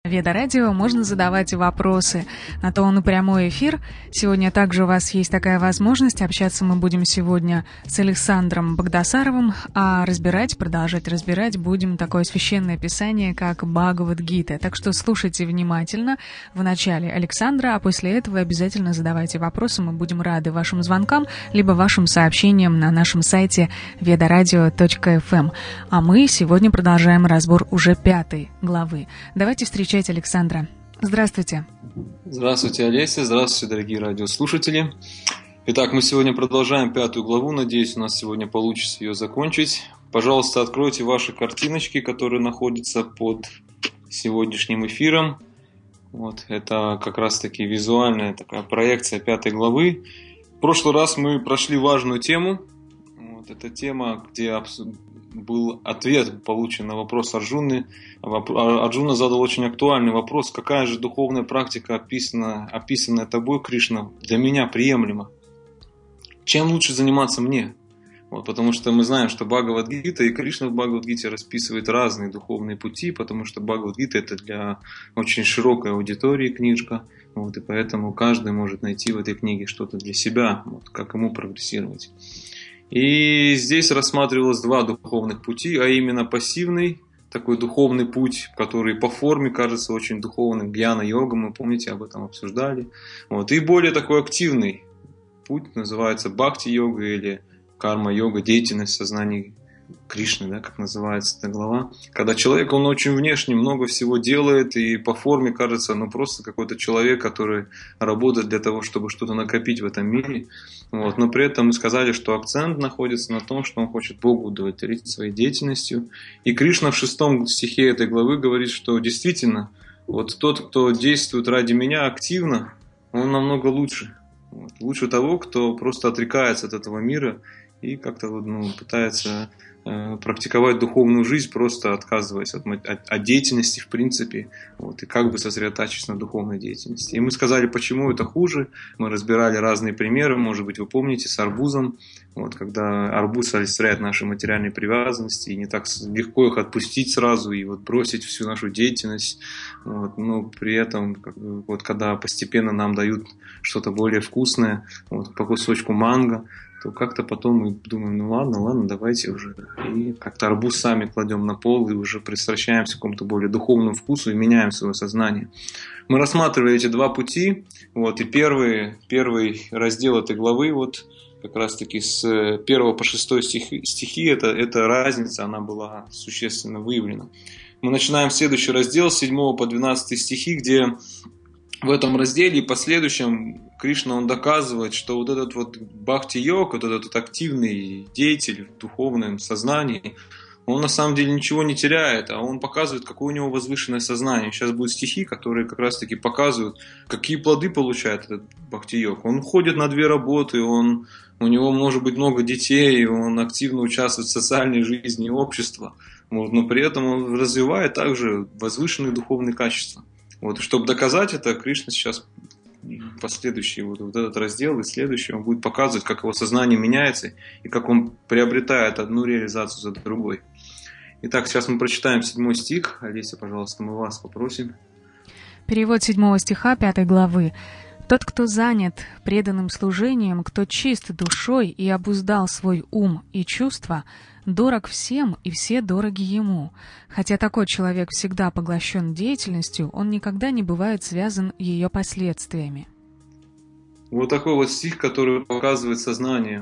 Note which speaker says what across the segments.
Speaker 1: Веда Радио можно задавать вопросы. На то он и прямой эфир. Сегодня также у вас есть такая возможность. Общаться мы будем сегодня с Александром Багдасаровым, а продолжать разбирать будем такое священное писание, как Бхагавад-гита. Так что слушайте внимательно в начале Александра, а после этого обязательно задавайте вопросы. Мы будем рады вашим звонкам, либо вашим сообщениям на нашем сайте vedaradio.fm. А мы сегодня продолжаем разбор уже 5 главы. Давайте встречать Александра. Здравствуйте.
Speaker 2: Здравствуйте, Олеся. Здравствуйте, дорогие радиослушатели. Итак, мы сегодня продолжаем 5 главу. Надеюсь, у нас сегодня получится ее закончить. Пожалуйста, откройте ваши картиночки, которые находятся под сегодняшним эфиром. Вот, это как раз-таки визуальная такая проекция 5 главы. В прошлый раз мы прошли важную тему. Вот, это тема, где был ответ получен на вопрос Арджуны. Арджуна задал очень актуальный вопрос: какая же духовная практика, описанная тобой, Кришна, для меня приемлема? Чем лучше заниматься мне? Вот, потому что мы знаем, что Бхагавад-гита и Кришна в Бхагавад-гите расписывает разные духовные пути, потому что Бхагавад-гита это для очень широкой аудитории книжка, вот, и поэтому каждый может найти в этой книге что-то для себя, вот, как ему прогрессировать. И здесь рассматривалось 2 духовных пути, а именно пассивный, такой духовный путь, который по форме кажется очень духовным, гьяна-йога, мы, помните, об этом обсуждали. Вот. И более такой активный путь, называется бхакти-йога или карма-йога, деятельность сознания Кришны, да, как называется эта глава. Когда человек, он очень внешне много всего делает, и по форме кажется, просто какой-то человек, который работает для того, чтобы что-то накопить в этом мире. Вот. Но при этом мы сказали, что акцент находится на том, что он хочет Богу удовлетворить своей деятельностью. И Кришна в 6 стихе этой главы говорит, что действительно, вот тот, кто действует ради меня активно, он намного лучше. Вот. Лучше того, кто просто отрекается от этого мира и как-то пытается практиковать духовную жизнь, просто отказываясь от деятельности в принципе, вот, и как бы сосредотачиваясь на духовной деятельности. И мы сказали, почему это хуже. Мы разбирали разные примеры, может быть, вы помните, с арбузом, вот, когда арбуз олицетворяет наши материальные привязанности, и не так легко их отпустить сразу и вот бросить всю нашу деятельность. Вот, но при этом, вот, когда постепенно нам дают что-то более вкусное, вот, по кусочку манго, то как-то потом мы думаем, ладно, давайте уже. И как-то арбуз сами кладем на пол и уже пристращаемся к какому-то более духовному вкусу и меняем свое сознание. Мы рассматривали эти 2 пути. Вот, и первый раздел этой главы, вот, как раз таки с 1 по 6 стихи, эта разница, она была существенно выявлена. Мы начинаем следующий раздел с 7 по 12 стихи, где в этом разделе и последующем Кришна, он доказывает, что вот этот вот бхакти-йог, вот этот активный деятель в духовном сознании, он на самом деле ничего не теряет, а он показывает, какое у него возвышенное сознание. Сейчас будут стихи, которые как раз таки показывают, какие плоды получает этот бхакти-йог. Он ходит на 2 работы, у него может быть много детей, он активно участвует в социальной жизни общества, вот, но при этом он развивает также возвышенные духовные качества. Вот, и чтобы доказать это, Кришна сейчас последующий вот этот раздел и следующий, он будет показывать, как его сознание меняется и как он приобретает одну реализацию за другой. Итак, сейчас мы прочитаем 7 стих. Олеся, пожалуйста, мы вас попросим.
Speaker 1: Перевод 7 стиха 5 главы. «Тот, кто занят преданным служением, кто чист душой и обуздал свой ум и чувства, дорог всем, и все дороги ему. Хотя такой человек всегда поглощен деятельностью, он никогда не бывает связан ее последствиями».
Speaker 2: Вот такой вот стих, который показывает сознание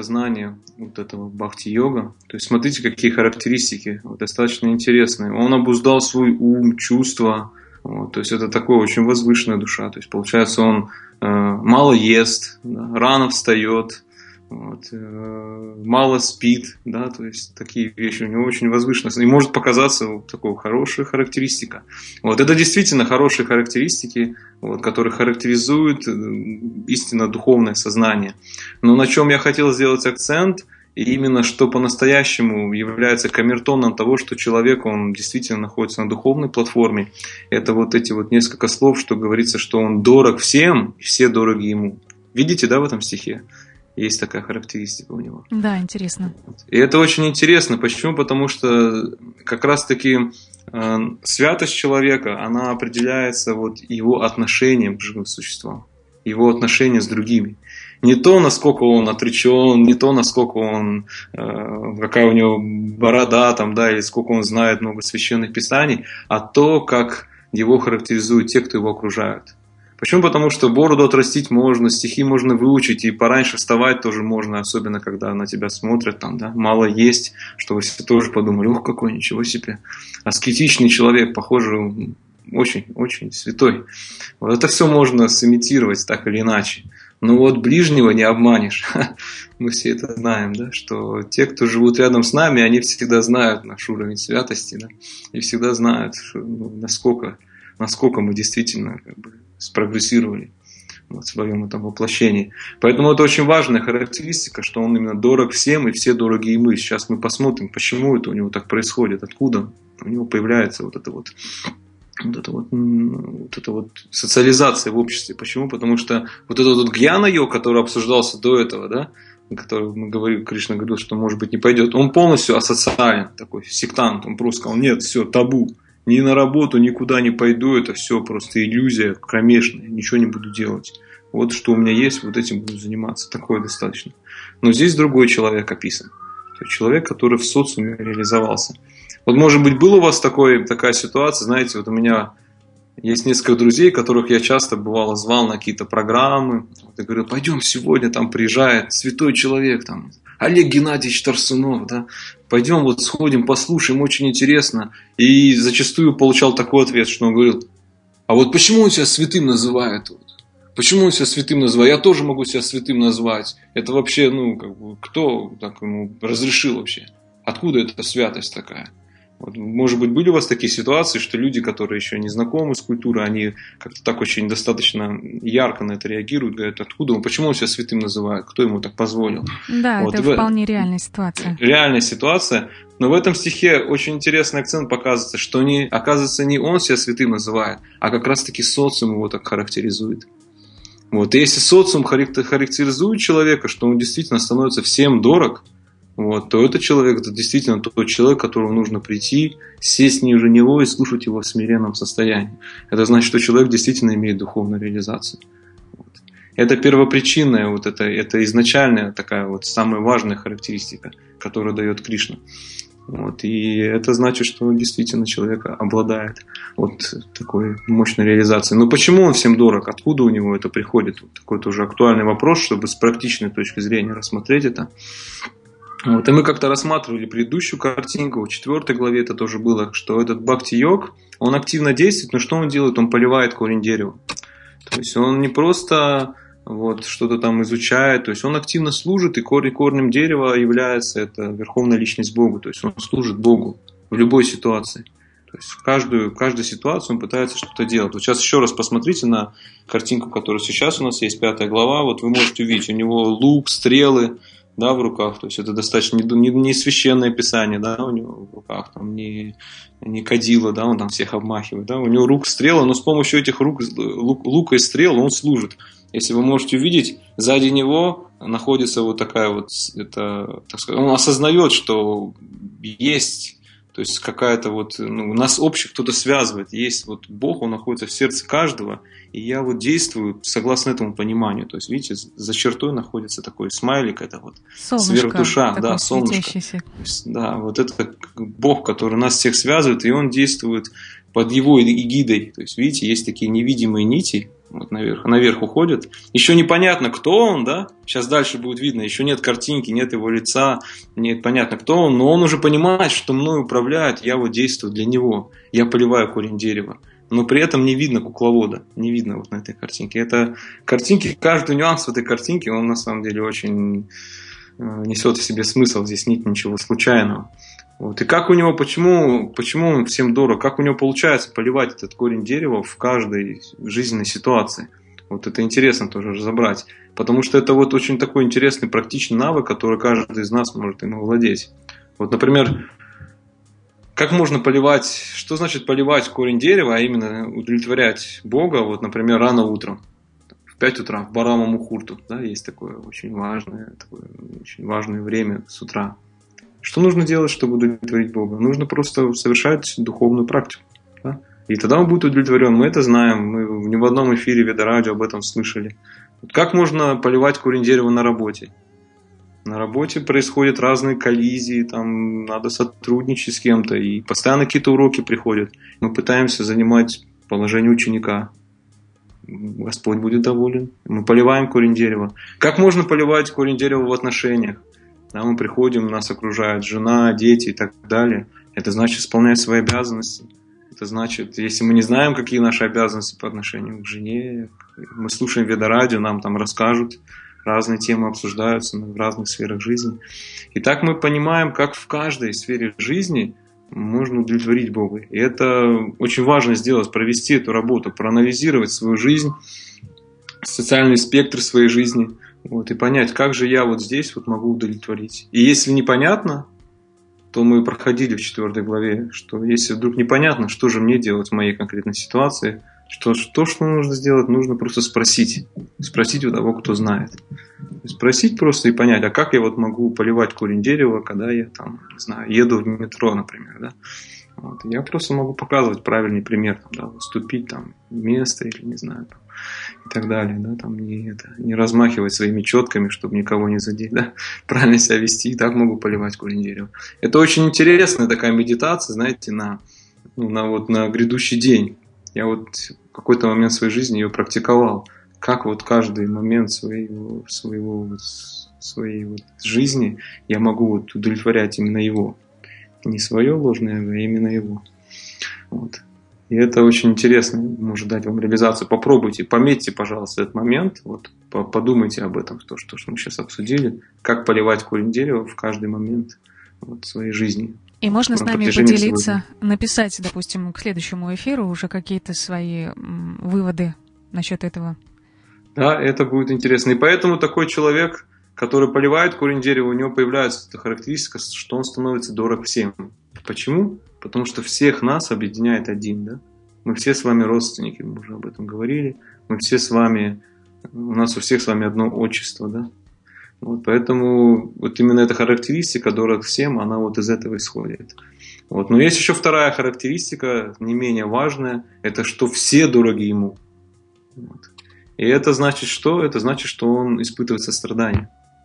Speaker 2: вот этого бхакти-йога. То есть смотрите, какие характеристики, вот, достаточно интересные. Он обуздал свой ум, чувства. Вот, то есть это такая очень возвышенная душа. То есть получается, он мало ест, да, рано встает, вот, мало спит, да, то есть такие вещи у него очень возвышенные. И может показаться вот такой хорошая характеристика. Вот, это действительно хорошие характеристики, вот, которые характеризуют истинно духовное сознание. Но на чем я хотел сделать акцент, и именно что по-настоящему является камертоном того, что человек, он действительно находится на духовной платформе, это вот эти вот несколько слов, что говорится, что он дорог всем, и все дороги ему. Видите, да, в этом стихе? Есть такая характеристика у него.
Speaker 1: Да, интересно.
Speaker 2: И это очень интересно. Почему? Потому что как раз-таки святость человека, она определяется вот его отношением к живым существам, его отношение с другими. Не то, насколько он отречен, не то, насколько он, какая у него борода, там, да, или сколько он знает много священных писаний, а то, как его характеризуют те, кто его окружают. Почему? Потому что бороду отрастить можно, стихи можно выучить, и пораньше вставать тоже можно, особенно когда на тебя смотрят, там, да, мало есть, что вы все тоже подумали, ух, какой, ничего себе, аскетичный человек, похоже, очень святой. Вот это все можно сымитировать так или иначе. Но вот ближнего не обманешь. Мы все это знаем, да, что те, кто живут рядом с нами, они всегда знают наш уровень святости, да, и всегда знают, насколько мы действительно как бы спрогрессировали в своем этом воплощении. Поэтому это очень важная характеристика, что он именно дорог всем, и все дороги ему. Сейчас мы посмотрим, почему это у него так происходит, откуда у него появляется вот эта социализация в обществе. Почему? Потому что вот этот вот гьяна-йог, который обсуждался до этого, да, который мы говорили, Кришна говорил, что может быть не пойдет, он полностью асоциален, такой сектант, он просто сказал, нет, все, табу, ни на работу, никуда не пойду, это все просто иллюзия кромешная, ничего не буду делать. Вот что у меня есть, вот этим буду заниматься, такое достаточно. Но здесь другой человек описан, то есть человек, который в социуме реализовался. Вот, может быть, была у вас такая ситуация, знаете, вот у меня есть несколько друзей, которых я часто, бывало, звал на какие-то программы. Вот, я говорю, пойдем сегодня, там приезжает святой человек, там, Олег Геннадьевич Тарсунов, да, пойдем вот сходим, послушаем, очень интересно. И зачастую получал такой ответ, что он говорил, а вот почему он себя святым называет? Почему он себя святым называет? Я тоже могу себя святым назвать. Это вообще, кто так ему разрешил вообще? Откуда эта святость такая? Вот, может быть, были у вас такие ситуации, что люди, которые еще не знакомы с культурой, они как-то так очень достаточно ярко на это реагируют, говорят, откуда он, почему он себя святым называет, кто ему так позволил?
Speaker 1: Да, вот, это вполне реальная ситуация.
Speaker 2: Реальная ситуация, но в этом стихе очень интересный акцент показывается, что оказывается, не он себя святым называет, а как раз-таки социум его так характеризует. Вот, и если социум характеризует человека, что он действительно становится всем дорог, вот, то этот человек, это действительно тот человек, к которому нужно прийти, сесть ниже него и слушать его в смиренном состоянии. Это значит, что человек действительно имеет духовную реализацию. Вот. Это первопричинная, вот это изначальная такая вот самая важная характеристика, которую дает Кришна. Вот. И это значит, что действительно человек обладает вот такой мощной реализацией. Но почему он всем дорог? Откуда у него это приходит? Вот такой тоже актуальный вопрос, чтобы с практичной точки зрения рассмотреть это. Вот, и мы как-то рассматривали предыдущую картинку, в 4 главе это тоже было, что этот бхакти-йог, он активно действует, но что он делает? Он поливает корень дерева. То есть он не просто вот, что-то там изучает, то есть он активно служит, и корнем дерева является это верховная личность Бога, то есть он служит Богу в любой ситуации. То есть в каждую ситуацию он пытается что-то делать. Вот сейчас еще раз посмотрите на картинку, которая сейчас у нас есть, 5 глава, вот вы можете увидеть, у него лук, стрелы, да, в руках, то есть это достаточно не священное писание, да, у него в руках, там, не кадила, да, он там всех обмахивает, да, у него рук стрелы, но с помощью этих лука и стрел он служит. Если вы можете увидеть, сзади него находится вот такая вот, это, так сказать, он осознает, что есть, то есть какая-то вот, нас общих кто-то связывает, есть вот Бог, он находится в сердце каждого, и я вот действую согласно этому пониманию. То есть, видите, за чертой находится такой смайлик, это вот сверхдуша, да, солнышко. Да, вот это Бог, который нас всех связывает, и он действует под его эгидой. То есть, видите, есть такие невидимые нити, вот наверх уходят. Еще непонятно, кто он, да, сейчас дальше будет видно, еще нет картинки, нет его лица, нет понятно, кто он, но он уже понимает, что мной управляет, я вот действую для него, я поливаю корень дерева. Но при этом не видно кукловода, не видно вот на этой картинке. Это картинки, каждый нюанс в этой картинке, он на самом деле очень несет в себе смысл, здесь нет ничего случайного. Вот. И как у него, почему он всем дорог, как у него получается поливать этот корень дерева в каждой жизненной ситуации. Вот это интересно тоже разобрать, потому что это вот очень такой интересный практичный навык, который каждый из нас может им овладеть. Вот, например, как можно поливать, что значит поливать корень дерева, а именно удовлетворять Бога, вот, например, рано утром, в 5 утра, в Барама Мухурту, да, есть такое очень важное время с утра. Что нужно делать, чтобы удовлетворить Бога? Нужно просто совершать духовную практику. Да? И тогда он будет удовлетворен. Мы это знаем. Мы ни в одном эфире Ведарадио об этом слышали. Вот как можно поливать корень дерева на работе? На работе происходят разные коллизии, там надо сотрудничать с кем-то, и постоянно какие-то уроки приходят. Мы пытаемся занимать положение ученика. Господь будет доволен. Мы поливаем корень дерева. Как можно поливать корень дерева в отношениях? Да, мы приходим, нас окружает жена, дети и так далее. Это значит исполнять свои обязанности. Это значит, если мы не знаем, какие наши обязанности по отношению к жене, мы слушаем Ведарадио, нам там расскажут, разные темы обсуждаются в разных сферах жизни. И так мы понимаем, как в каждой сфере жизни можно удовлетворить Бога. И это очень важно сделать, провести эту работу, проанализировать свою жизнь, социальный спектр своей жизни, вот, и понять, как же я вот здесь вот могу удовлетворить. И если непонятно, то мы проходили в 4 главе, что если вдруг непонятно, что же мне делать в моей конкретной ситуации, что нужно сделать, нужно просто спросить. Спросить у того, кто знает. Спросить просто и понять, а как я вот могу поливать корень дерева, когда я там, не знаю, еду в метро, например, да? Вот. Я просто могу показывать правильный пример, там, да, уступить там место или не знаю, там, и так далее, да, там не размахивать своими четками, чтобы никого не задеть, да, правильно себя вести, и так могу поливать корень дерева. Это очень интересная такая медитация, знаете, на грядущий день. Я вот в какой-то момент своей жизни ее практиковал, как вот каждый момент своей жизни я могу вот удовлетворять именно его. Не свое ложное эго, а именно его. Вот. И это очень интересно, может дать вам реализацию. Попробуйте, пометьте, пожалуйста, этот момент, вот, подумайте об этом, то, что мы сейчас обсудили, как поливать корень дерева в каждый момент вот, своей жизни.
Speaker 1: И можно с нами поделиться, написать, допустим, к следующему эфиру уже какие-то свои выводы насчет этого.
Speaker 2: Да, это будет интересно. И поэтому такой человек, который поливает корень дерева, у него появляется эта характеристика, что он становится дорог всем. Почему? Потому что всех нас объединяет один. Да? Мы все с вами родственники, мы уже об этом говорили. Мы все с вами, у нас у всех с вами одно отчество. Да? Вот, поэтому вот именно эта характеристика дорог всем, она вот из этого исходит. Вот. Но есть еще вторая характеристика, не менее важная, это что все дороги ему. Вот. И это значит что? Это значит, что он испытывает сострадание.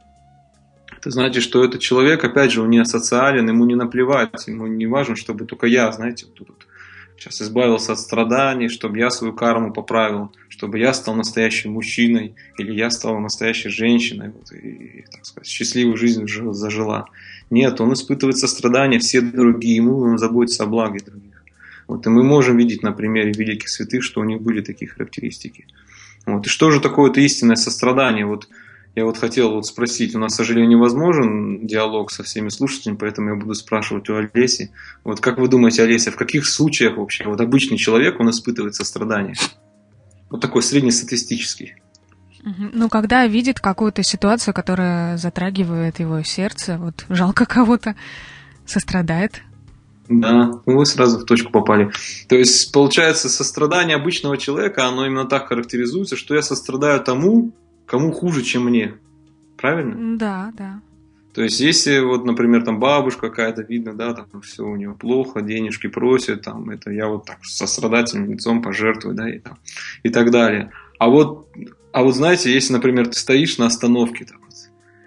Speaker 2: Это значит, что этот человек, опять же, он не асоциален, ему не наплевать, ему не важно, чтобы только я, знаете, вот тут сейчас избавился от страданий, чтобы я свою карму поправил, чтобы я стал настоящим мужчиной, или я стала настоящей женщиной, вот, и, так сказать, счастливую жизнь зажила. Нет, он испытывает сострадание, все другие ему, он заботится о благе других. Вот, и мы можем видеть на примере великих святых, что у них были такие характеристики. Вот, и что же такое это истинное сострадание? Вот, я вот хотел вот спросить, у нас, к сожалению, невозможен диалог со всеми слушателями, поэтому я буду спрашивать у Олеси. Вот как вы думаете, Олеся, в каких случаях вообще вот обычный человек, он испытывает сострадание? Вот такой среднестатистический.
Speaker 1: Ну, когда видит какую-то ситуацию, которая затрагивает его сердце, вот жалко кого-то, сострадает.
Speaker 2: Да, вы сразу в точку попали. То есть, получается, сострадание обычного человека, оно именно так характеризуется, что я сострадаю тому, кому хуже, чем мне. Правильно?
Speaker 1: Да, да.
Speaker 2: То есть, если вот, например, там бабушка какая-то, видно, да, там все у нее плохо, денежки просит, там, это я вот так со сострадательным лицом пожертвую, да, и так далее. А вот, знаете, если, например, ты стоишь на остановке, так вот,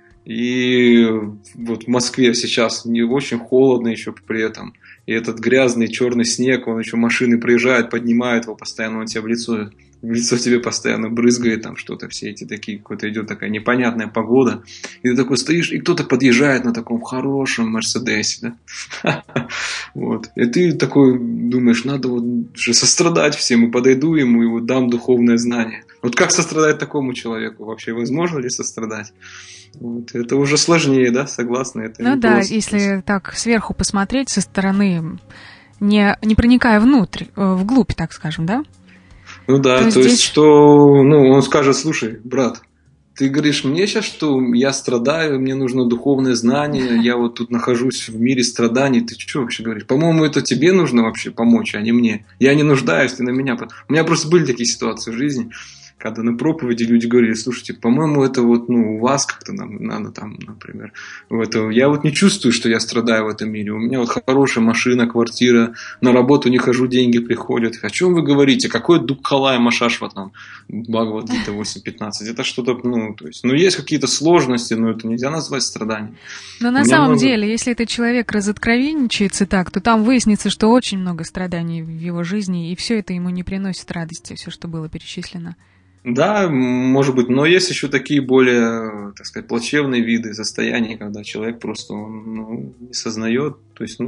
Speaker 2: и вот в Москве сейчас не очень холодно еще при этом, и этот грязный черный снег, он еще машины проезжают, поднимают его постоянно, он тебе в лицо тебе постоянно брызгает, там что-то, все эти такие, какой-то идет такая непонятная погода, и ты такой стоишь, и кто-то подъезжает на таком хорошем Мерседесе, да, вот, и ты такой думаешь, надо вот же сострадать всем, и подойду ему, и вот дам духовное знание. Вот как сострадать такому человеку? Вообще возможно ли сострадать? Вот, это уже сложнее, да, согласны? Это
Speaker 1: ну да, если так сверху посмотреть со стороны, не проникая внутрь, вглубь, так скажем, да?
Speaker 2: Ну да, то есть, что, он скажет, слушай, брат, ты говоришь мне сейчас, что я страдаю, мне нужно духовное знание, я вот тут нахожусь в мире страданий, ты что вообще говоришь? По-моему, это тебе нужно вообще помочь, а не мне. Я не нуждаюсь, ты на меня. У меня просто были такие ситуации в жизни. когда на проповеди люди говорили: слушайте, по-моему, это вот, у вас как-то надо там, например, я вот не чувствую, что я страдаю в этом мире. У меня вот хорошая машина, квартира, на работу не хожу, деньги приходят. О чем вы говорите? Какой Дукхалая Машашва там, Бхагавад-гита 8.15? Это что-то, есть какие-то сложности, но это нельзя назвать страданием.
Speaker 1: Но на самом деле, если этот человек разоткровенничается так, то там выяснится, что очень много страданий в его жизни, и все это ему не приносит радости, все, что было перечислено.
Speaker 2: Да, может быть, но есть еще такие более, так сказать, плачевные виды состояний, когда человек просто не сознает, то есть,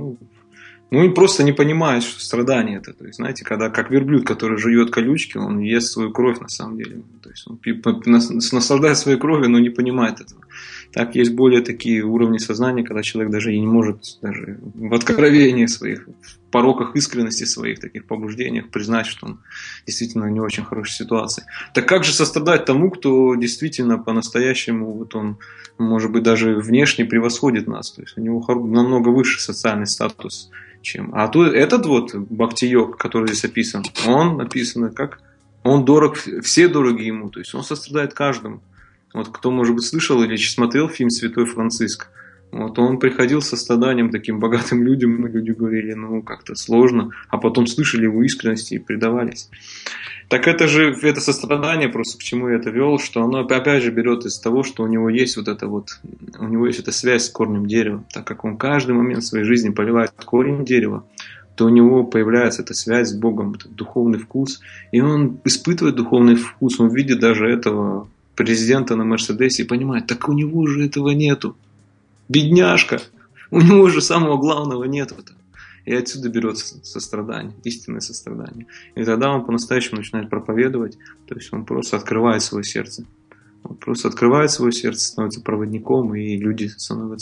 Speaker 2: и просто не понимает, что страдание это. То есть, знаете, когда как верблюд, который жует колючки, он ест свою кровь на самом деле. То есть он наслаждается своей кровью, но не понимает этого. Так есть более такие уровни сознания, когда человек даже и не может даже в откровении своих, в пороках искренности своих, таких побуждениях признать, что он действительно в не очень хорошей ситуации. Так как же сострадать тому, кто действительно по-настоящему, он, может быть, даже внешне превосходит нас, то есть у него намного выше социальный статус, чем... А то этот Бхакти-йог, который здесь описан, он написан как... Он дорог, все дороги ему, то есть он сострадает каждому. Кто, может быть, слышал или смотрел фильм «Святой Франциск», он приходил со страданием таким богатым людям, и люди говорили, как-то сложно, а потом слышали его искренности и предавались. Так это сострадание, просто к чему я это вел, что оно опять же берет из того, что у него есть у него есть эта связь с корнем дерева. Так как он каждый момент своей жизни поливает корень дерева, то у него появляется эта связь с Богом, этот духовный вкус, и он испытывает духовный вкус, он видит даже этого президента на Мерседесе и понимает, так у него же этого нету. Бедняжка. У него же самого главного нету-то. И отсюда берется сострадание, истинное сострадание. И тогда он по-настоящему начинает проповедовать, то есть он просто открывает свое сердце. Он просто открывает свое сердце, становится проводником, и люди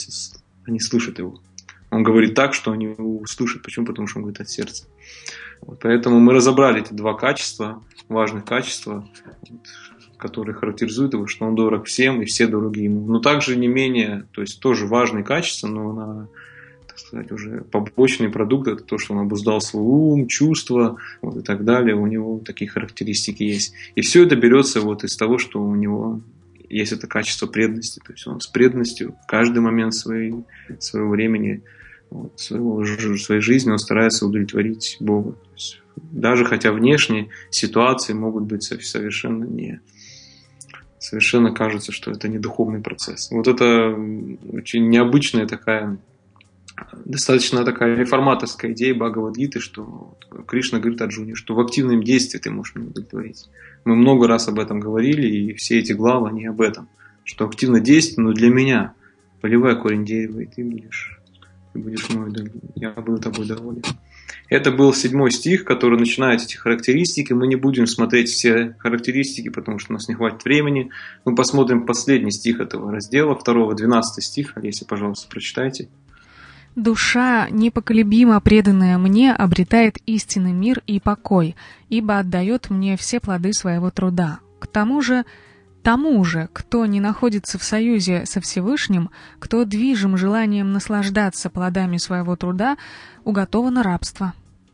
Speaker 2: они слышат его. Он говорит так, что они его слышат. Почему? Потому что он говорит от сердца. Поэтому мы разобрали эти два качества, важных качества, которые характеризуют его, что он дорог всем и все дороги ему. Но также не менее, то есть тоже важные качества, но так сказать, уже побочный продукт, это то, что он обуздал свой ум, чувства и так далее. У него такие характеристики есть. И все это берется из того, что у него есть это качество преданности. То есть он с преданностью в каждый момент своего времени, своей жизни он старается удовлетворить Бога. Даже хотя внешние ситуации могут быть совершенно кажется, что это не духовный процесс. Это очень необычная достаточно такая реформаторская идея Бхагавад-гиты, что Кришна говорит Арджуне, что в активном действии ты можешь меня удовлетворить. Мы много раз об этом говорили, и все эти главы, они об этом. Что активно действие, но для меня. Поливай корень дерева, и ты будешь мой, я буду тобой доволен. Это был 7 стих, который начинает эти характеристики. Мы не будем смотреть все характеристики, потому что у нас не хватит времени. Мы посмотрим последний стих этого раздела, 12 стих. Олеся, пожалуйста, прочитайте.
Speaker 1: «Душа, непоколебимо преданная мне, обретает истинный мир и покой, ибо отдает мне все плоды своего труда. К тому же, кто не находится в союзе со Всевышним, кто движим желанием наслаждаться плодами своего труда, уготовано рабство».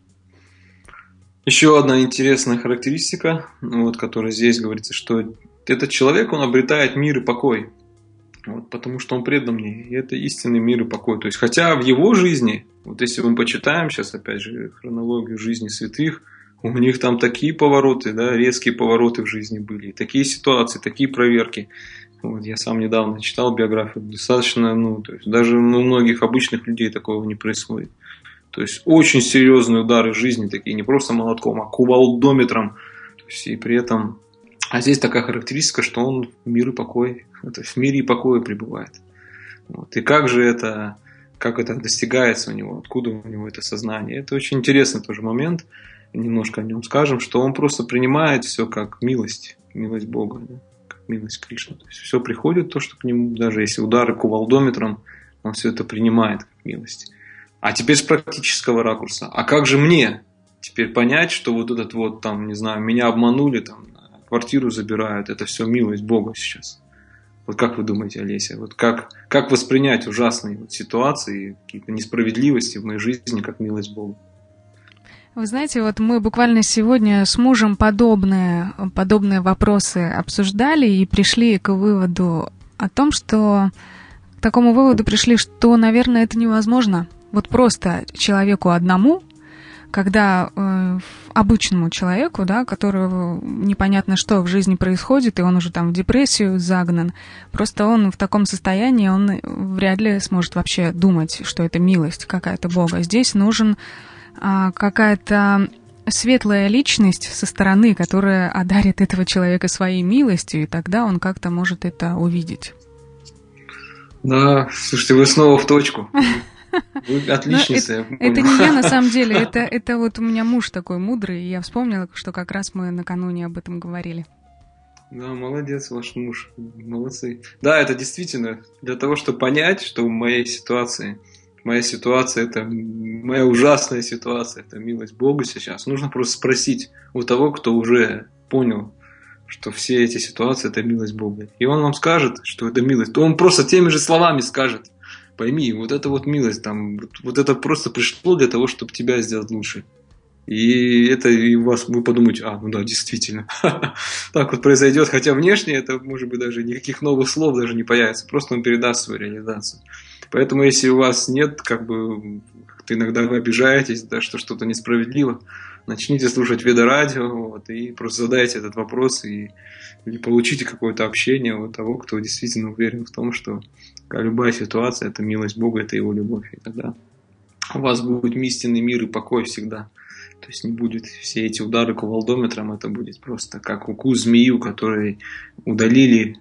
Speaker 2: Еще одна интересная характеристика, которая здесь говорится, что этот человек, он обретает мир и покой, потому что он предан мне, и это истинный мир и покой. То есть, хотя в его жизни, если мы почитаем сейчас, опять же, хронологию жизни святых, у них там такие повороты, резкие повороты в жизни были, такие ситуации, такие проверки. Я сам недавно читал биографию, достаточно, то есть даже у многих обычных людей такого не происходит. То есть очень серьезные удары в жизни, такие не просто молотком, а кувалдометром. То есть, и при этом, а здесь такая характеристика, что он в мир и покой, в мире и покое пребывает. И как это достигается у него, откуда у него это сознание. Это очень интересный тоже момент. Немножко о нем скажем, что он просто принимает все как милость Бога, как милость Кришны. То есть все приходит, то, что к нему, даже если удары кувалдометром, он все это принимает как милость. А теперь с практического ракурса. А как же мне теперь понять, что меня обманули, квартиру забирают, это все милость Бога сейчас? Как вы думаете, Олеся? Как воспринять ужасные ситуации, какие-то несправедливости в моей жизни, как милость Бога?
Speaker 1: Вы знаете, вот мы буквально сегодня с мужем подобные вопросы обсуждали и пришли к выводу о том, что к такому выводу пришли, что, наверное, это невозможно. Вот просто человеку одному, когда обычному человеку, да, которого непонятно что в жизни происходит, и он уже там в депрессию загнан, просто он в таком состоянии, он вряд ли сможет вообще думать, что это милость какая-то Бога. Здесь нужен какая-то светлая личность со стороны, которая одарит этого человека своей милостью, и тогда он как-то может это увидеть.
Speaker 2: Да, слушайте, вы снова в точку. Вы отличница.
Speaker 1: Это не я на самом деле, это вот у меня муж такой мудрый, и я вспомнила, что как раз мы накануне об этом говорили.
Speaker 2: Да, молодец ваш муж, молодцы. Да, это действительно для того, чтобы понять, что в моей ситуация это моя ужасная ситуация, это милость Бога сейчас. Нужно просто спросить у того, кто уже понял, что все эти ситуации это милость Бога. И он вам скажет, что это милость. То он просто теми же словами скажет: пойми, вот это вот милость, там, вот это просто пришло для того, чтобы тебя сделать лучше. И это и вы подумаете: ну да, действительно. Так вот произойдет, хотя внешне это, может быть, даже никаких новых слов даже не появится, просто он передаст свою реализацию. Поэтому, если у вас нет, иногда вы обижаетесь, да, что что-то несправедливо, начните слушать Веда-радио, и просто задайте этот вопрос, и получите какое-то общение у того, кто действительно уверен в том, что любая ситуация – это милость Бога, это Его любовь. И тогда у вас будет истинный мир и покой всегда. То есть не будет все эти удары кувалдометром, это будет просто как укус змеи, у которой удалили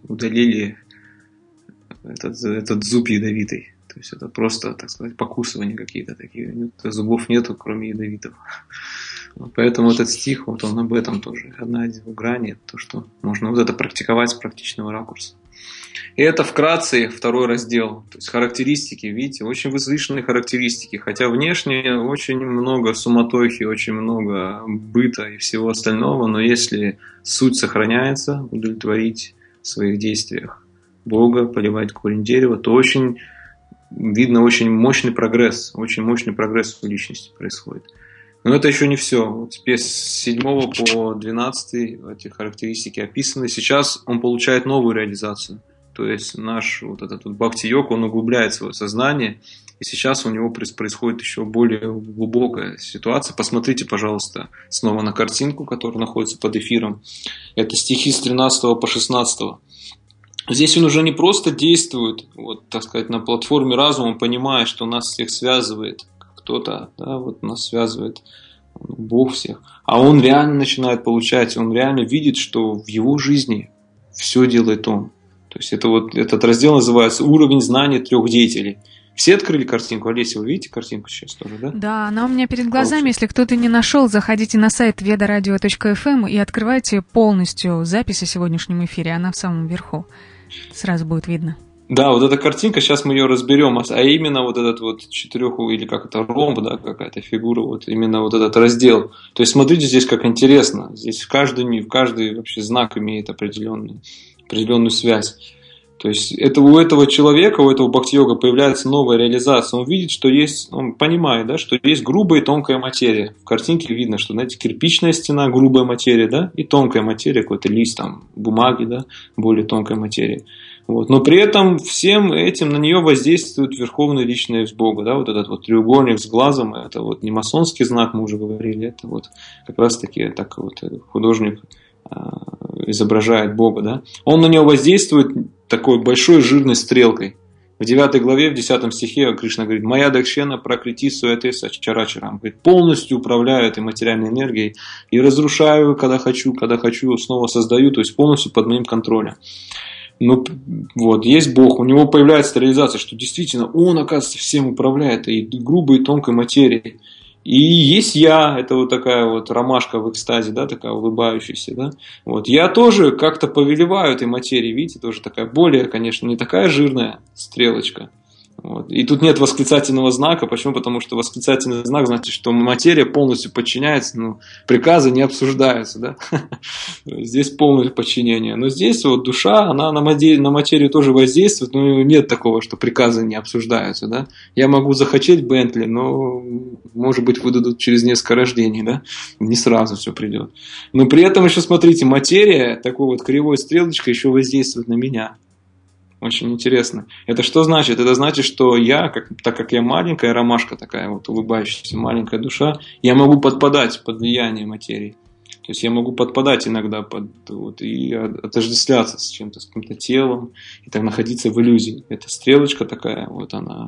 Speaker 2: этот зуб ядовитый. То есть это просто, так сказать, покусывания какие-то такие. Зубов нету, кроме ядовитого. Поэтому этот стих, вот он об этом тоже. Одна из его граней, то, что можно вот это практиковать с практичного ракурса. И это вкратце второй раздел. То есть характеристики, видите, очень возвышенные характеристики. Хотя внешне очень много суматохи, очень много быта и всего остального. Но если суть сохраняется, удовлетворить в своих действиях Бога, поливать корень дерева, то видно очень мощный прогресс у личности происходит. Но это еще не все. Вот с 7 по 12 эти характеристики описаны. Сейчас он получает новую реализацию. То есть наш вот этот вот бхакти-йог, он углубляет свое сознание. И сейчас у него происходит еще более глубокая ситуация. Посмотрите, пожалуйста, снова на картинку, которая находится под эфиром. Это стихи с 13 по 16. Здесь он уже не просто действует, вот, так сказать, на платформе разума, понимая, что нас всех связывает кто-то, да, вот нас связывает Бог всех. А он реально начинает получать, он реально видит, что в его жизни все делает он. То есть этот раздел называется «Уровень знаний трех деятелей». Все открыли картинку? Олеся, вы видите картинку сейчас тоже, да?
Speaker 1: Да, она у меня перед глазами. Если кто-то не нашел, заходите на сайт vedaradio.fm и открывайте полностью запись о сегодняшнем эфире. Она в самом верху. Сразу будет видно.
Speaker 2: Да, вот эта картинка, сейчас мы ее разберем, а именно вот этот вот или как это, ромб, да, какая-то фигура, вот именно вот этот раздел. То есть смотрите здесь, как интересно. Здесь каждый вообще знак имеет определенную связь. То есть у этого человека, у этого бхакти-йога появляется новая реализация. Он видит, что он понимает, да, что есть грубая и тонкая материя. В картинке видно, что, знаете, кирпичная стена, грубая материя, да, и тонкая материя, какой-то лист там, бумаги, да, более тонкая материя. Вот. Но при этом всем этим на нее воздействует верховная личность Бога. Да, вот этот вот треугольник с глазом, это вот не масонский знак, мы уже говорили, это вот как раз таки так вот художник изображает Бога. Да. Он на него воздействует такой большой жирной стрелкой. В 9 главе, в 10 стихе Кришна говорит: «Моя дакшена пракрити суэтеса чарачарам». Говорит, полностью управляю этой материальной энергией и разрушаю, когда хочу, снова создаю, то есть полностью под моим контролем. Но вот, есть Бог, у него появляется реализация, что действительно он, оказывается, всем управляет, и грубой, и тонкой материей. И есть я, это вот такая вот ромашка в экстазе, да, такая улыбающаяся, да. Вот, я тоже как-то повелеваю этой материи, видите, тоже такая более, конечно, не такая жирная стрелочка, Вот. И тут нет восклицательного знака. Почему? Потому что восклицательный знак значит, что материя полностью подчиняется, приказы не обсуждаются. Да? Здесь полное подчинение. Но здесь вот душа, она на материю тоже воздействует, но нет такого, что приказы не обсуждаются. Да? Я могу захотеть Бентли, но, может быть, выдадут через несколько рождений. Да? Не сразу все придет. Но при этом еще, смотрите, материя такой вот кривой стрелочкой еще воздействует на меня. Очень интересно. Это что значит? Это значит, что я, так как я маленькая ромашка такая, вот улыбающаяся маленькая душа, я могу подпадать под влияние материи. То есть я могу подпадать иногда и отождествляться с чем-то, с каким-то телом, и так находиться в иллюзии. Эта стрелочка такая, вот она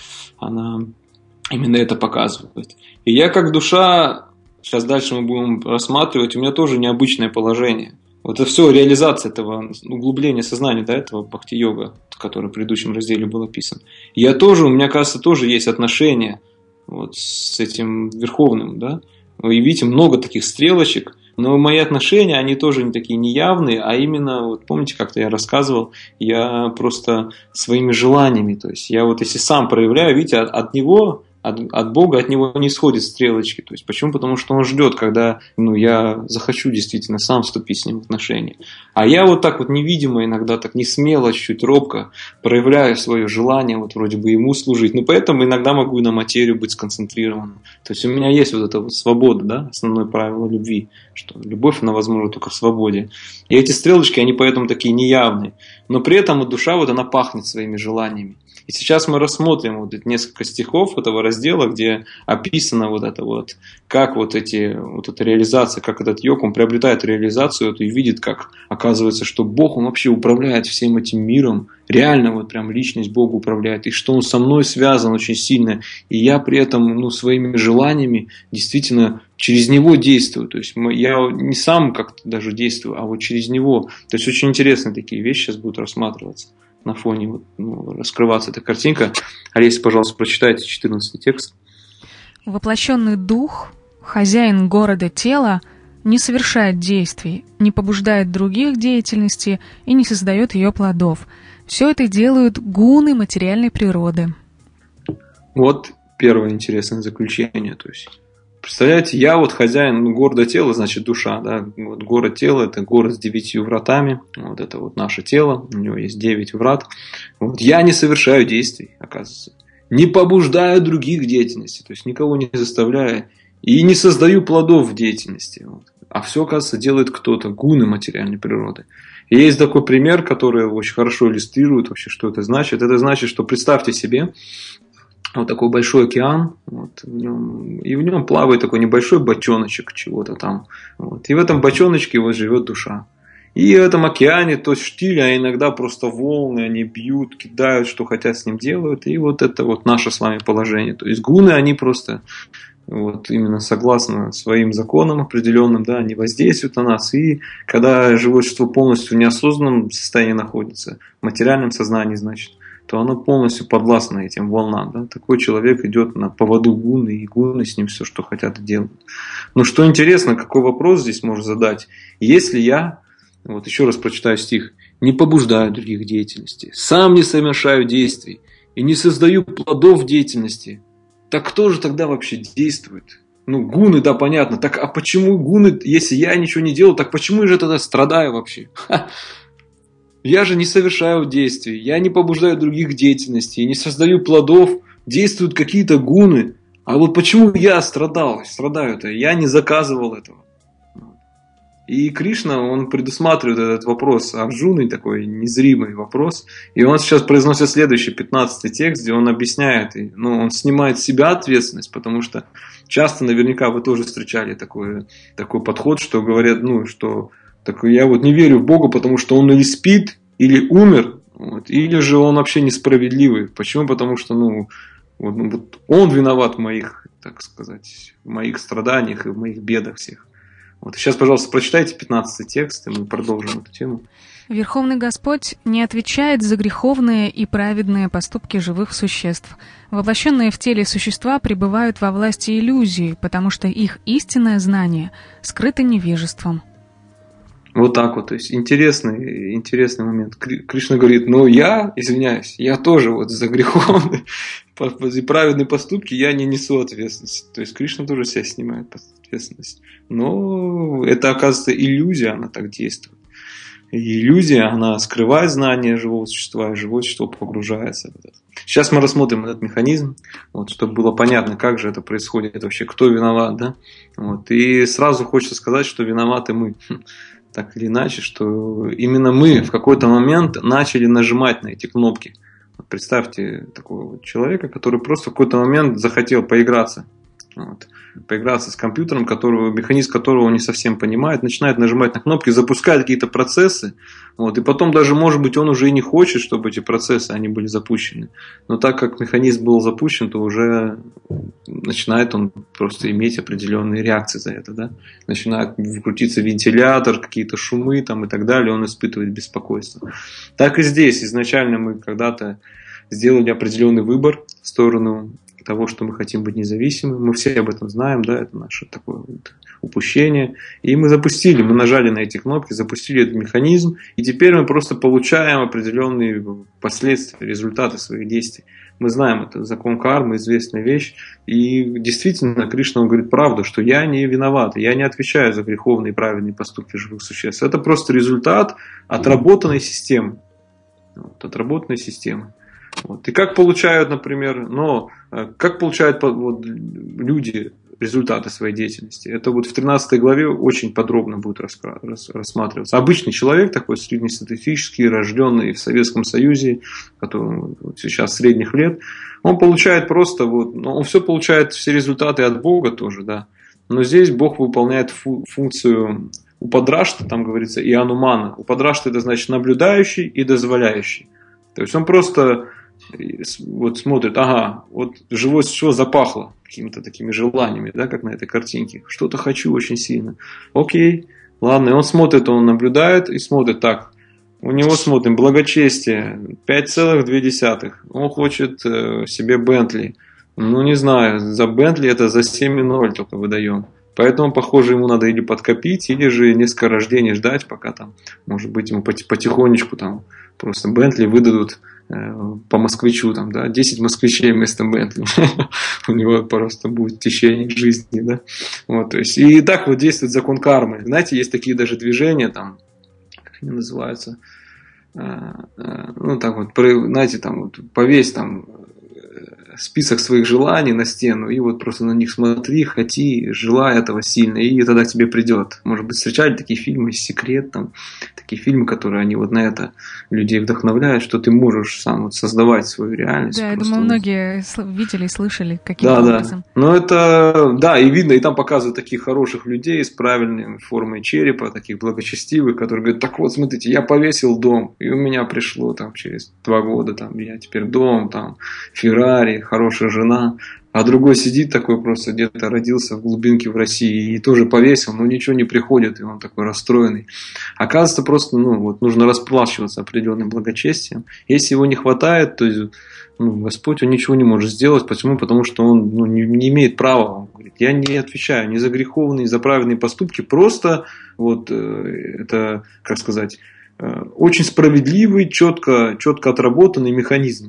Speaker 2: именно это показывает. И я как душа, сейчас дальше мы будем рассматривать, у меня тоже необычное положение. Вот это все реализация этого углубления сознания, да, этого бхакти-йога, который в предыдущем разделе был описан. У меня, кажется, тоже есть отношения вот с этим Верховным, да. И видите, много таких стрелочек, но мои отношения, они тоже не такие неявные, а именно, вот помните, как-то я рассказывал, я просто своими желаниями, то есть я вот если сам проявляю, видите, от него... От Бога от него не сходят стрелочки. То есть, почему? Потому что он ждет, когда я захочу действительно сам вступить с ним в отношения. А я вот так вот невидимо иногда, так не смело, чуть робко проявляю свое желание вот вроде бы ему служить. Но поэтому иногда могу и на материю быть сконцентрированным. То есть, у меня есть вот эта вот свобода, да, основное правило любви, что любовь, она возможна только в свободе. И эти стрелочки, они поэтому такие неявные. Но при этом вот душа, вот она пахнет своими желаниями. И сейчас мы рассмотрим вот эти несколько стихов этого раздела, где описано вот это вот, как вот эта реализация, как этот йог, он приобретает реализацию эту и видит, как оказывается, что Бог, он вообще управляет всем этим миром, реально вот прям личность Бога управляет, и что он со мной связан очень сильно, и я при этом своими желаниями действительно через него действую, то есть я не сам как-то даже действую, а вот через него, то есть очень интересные такие вещи сейчас будут рассматриваться. На фоне раскрываться эта картинка. Олеся, пожалуйста, прочитайте 14 текст.
Speaker 1: Воплощенный дух, хозяин города тела, не совершает действий, не побуждает других к деятельности и не создает ее плодов. Все это делают гуны материальной природы.
Speaker 2: Вот первое интересное заключение. То есть, представляете, я вот хозяин города тела, значит душа, да, вот город тела, это город с 9 вратами, вот это вот наше тело, у него есть 9 врат. Вот я не совершаю действий, оказывается, не побуждаю других к деятельности, то есть никого не заставляю и не создаю плодов в деятельности, вот. А все, оказывается, делает кто-то, гуны материальной природы. И есть такой пример, который очень хорошо иллюстрирует вообще, что это значит. Это значит, что представьте себе, вот такой большой океан, вот, и в нем плавает такой небольшой бочоночек чего-то там. Вот, и в этом бочоночке вот живет душа. И в этом океане то штиль, а иногда просто волны, они бьют, кидают, что хотят с ним делают. И вот это вот наше с вами положение. То есть гуны, они просто вот, именно согласно своим законам определенным, да, они воздействуют на нас. И когда живое существо полностью в неосознанном состоянии находится, в материальном сознании, значит, то оно полностью подвластно этим волнам. Да? Такой человек идет на поводу гуны, и гуны с ним все, что хотят, делают. Но что интересно, какой вопрос здесь можно задать? Если я, вот еще раз прочитаю стих, не побуждаю других к деятельности, сам не совершаю действий и не создаю плодов деятельности, так кто же тогда вообще действует? Гуны, да, понятно. Так а почему гуны, если я ничего не делаю, так почему же я тогда страдаю вообще? Я же не совершаю действий, я не побуждаю других к деятельности, я не создаю плодов, действуют какие-то гуны. А вот почему я страдаю-то? Я не заказывал этого. И Кришна, он предусматривает этот вопрос Арджуны, такой незримый вопрос. И он сейчас произносит следующий, 15 текст, где он объясняет, он снимает с себя ответственность, потому что часто наверняка вы тоже встречали такой подход, что говорят, что... Так я вот не верю в Бога, потому что он или спит, или умер, вот, или же он вообще несправедливый. Почему? Потому что он виноват в моих, так сказать, в моих страданиях и в моих бедах всех. Вот. Сейчас, пожалуйста, прочитайте 15 текст, и мы продолжим эту тему.
Speaker 1: Верховный Господь не отвечает за греховные и праведные поступки живых существ. Воплощенные в теле существа пребывают во власти иллюзии, потому что их истинное знание скрыто невежеством.
Speaker 2: Вот так вот, то есть интересный момент. Кришна говорит, ну я, извиняюсь, я тоже вот за греховные и праведные поступки я не несу ответственности. То есть Кришна тоже себя снимает ответственность. Но это, оказывается, иллюзия, она так действует. И иллюзия, она скрывает знание живого существа, и живое существо погружается в это. Сейчас мы рассмотрим этот механизм, вот, чтобы было понятно, как же это происходит вообще, кто виноват. Да? Вот. И сразу хочется сказать, что виноваты мы. Так или иначе, что именно мы в какой-то момент начали нажимать на эти кнопки. Представьте такого вот человека, который просто в какой-то момент захотел поиграться. Вот. Поиграться с компьютером, механизм которого он не совсем понимает, начинает нажимать на кнопки, запускает какие-то процессы, вот, и потом даже, может быть, он уже и не хочет, чтобы эти процессы они были запущены. Но так как механизм был запущен, то уже начинает он просто иметь определенные реакции за это. Да? Начинает крутиться вентилятор, какие-то шумы там, и так далее, он испытывает беспокойство. Так и здесь. Изначально мы когда-то сделали определенный выбор в сторону того, что мы хотим быть независимыми. Мы все об этом знаем, да, это наше такое вот упущение. И мы нажали на эти кнопки, запустили этот механизм, и теперь мы просто получаем определенные последствия, результаты своих действий. Мы знаем, это закон кармы, известная вещь. И действительно, Кришна говорит правду, что я не виноват, я не отвечаю за греховные и праведные поступки живых существ. Это просто результат отработанной системы. Отработанной системы. Вот. И как получают, например, как получают люди результаты своей деятельности? Это вот в 13 главе очень подробно будет рассматриваться. Обычный человек, такой среднестатистический, рожденный в Советском Союзе, который сейчас средних лет, он получает просто, он все получает, все результаты от Бога тоже, да. Но здесь Бог выполняет функцию Упадрашта, там говорится, и Анумана. Упадрашта — это значит наблюдающий и дозволяющий. То есть он просто вот смотрит, вот живое существо запахло какими-то такими желаниями, да, как на этой картинке. Что-то хочу очень сильно. Окей, ладно. И он смотрит, он наблюдает и смотрит так. У него, смотрим, благочестие 5,2. Он хочет себе Бентли. Ну, не знаю, за Бентли это за 7,0 только выдаем. Поэтому, похоже, ему надо или подкопить, или же несколько рождений ждать, пока там, может быть, ему потихонечку там просто Бентли выдадут по москвичу, там, да, 10 москвичей вместо Бентли. У него просто будет течение жизни, да. Вот, то есть, и так вот действует закон кармы. Знаете, есть такие даже движения, там, как они называются, так вот, знаете, там, вот, повесь там список своих желаний на стену, и вот просто на них смотри, хоти, желай этого сильно, и тогда к тебе придет. Может быть, встречали такие фильмы «Секрет», там, такие фильмы, которые они вот на это людей вдохновляют, что ты можешь сам вот создавать свою реальность.
Speaker 1: Да, я думаю, многие видели и слышали каким-то образом.
Speaker 2: Да. Но это, да, и видно, и там показывают таких хороших людей с правильной формой черепа, таких благочестивых, которые говорят, так вот, смотрите, я повесил дом, и у меня пришло там через 2 года, там, я теперь дом, там, Феррари, хорошая жена, а другой сидит такой просто где-то родился в глубинке в России и тоже повесил, но ничего не приходит, и он такой расстроенный. Оказывается, просто нужно расплачиваться определенным благочестием. Если его не хватает, то есть, Господь он ничего не может сделать. Почему? Потому что он не имеет права. Он говорит, я не отвечаю ни за греховные, ни за праведные поступки, просто это, как сказать, очень справедливый, четко отработанный механизм.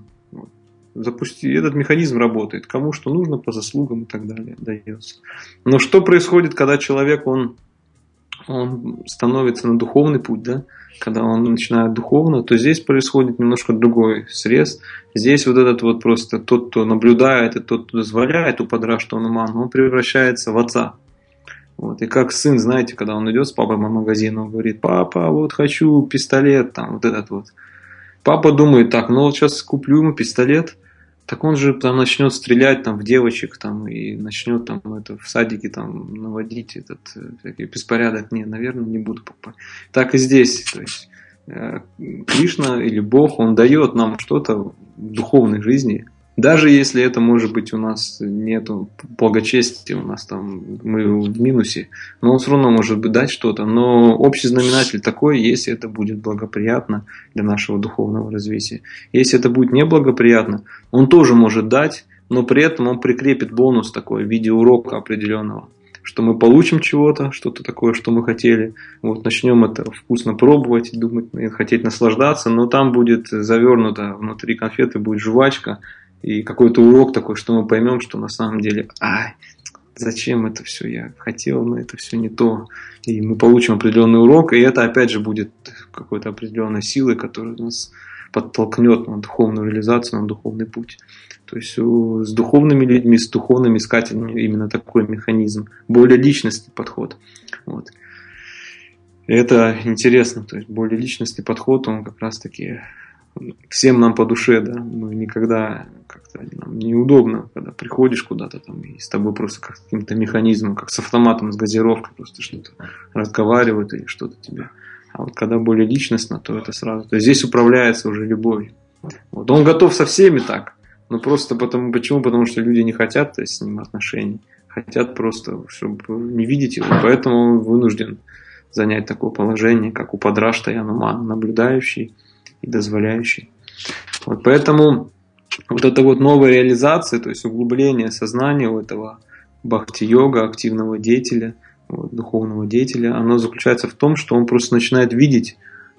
Speaker 2: Этот механизм работает. Кому что нужно по заслугам и так далее дается. Но что происходит, когда человек он становится на духовный путь, да? Когда он начинает духовно, то здесь происходит немножко другой срез. Здесь вот этот вот просто тот, кто наблюдает, и тот, кто дозволяет Упадрашта Ануману, он превращается в отца. Вот. И как сын, знаете, когда он идет с папой по магазину, он говорит, папа, вот хочу пистолет, там, вот этот вот. Папа думает, так, вот сейчас куплю ему пистолет, так он же там начнет стрелять там, в девочек там, и начнет там, в садике там, наводить всякий беспорядок. Не, наверное, не буду покупать. Так и здесь. То есть, Кришна или Бог, он дает нам что-то в духовной жизни. Даже если это, может быть, у нас нету благочестия, у нас там мы в минусе, но он все равно может дать что-то. Но общий знаменатель такой, если это будет благоприятно для нашего духовного развития. Если это будет неблагоприятно, он тоже может дать, но при этом он прикрепит бонус такой в виде урока определенного. что мы получим чего-то, что-то такое, что мы хотели. Вот, начнем это вкусно пробовать, думать, хотеть наслаждаться, но там будет завернуто внутри конфеты, будет жвачка и какой-то урок такой, что мы поймем, что на самом деле, зачем это все, я хотел, но это все не то. И мы получим определенный урок, и это опять же будет какой-то определенной силой, которая нас подтолкнет на духовную реализацию, на духовный путь. То есть с духовными людьми, с духовными искателями именно такой механизм, более личностный подход. Вот. И это интересно, то есть более личностный подход, он как раз таки всем нам по душе, да, мы никогда как-то нам неудобно, когда приходишь куда-то там и с тобой просто как с каким-то механизмом, как с автоматом, с газировкой, просто что-то разговаривают или что-то тебе. А вот когда более личностно, то это сразу. То есть здесь управляется уже любовью. Вот. Он готов со всеми так, но просто потому, почему? Потому что люди не хотят, то есть, с ним отношений, хотят просто, чтобы не видеть его, поэтому он вынужден занять такое положение, как у Падрашта Янума, наблюдающий и дозволяющий. Вот поэтому вот эта вот новая реализация, то есть углубление сознания у этого бхакти-йога, активного деятеля, вот, духовного деятеля, оно заключается в том, что он просто начинает видеть,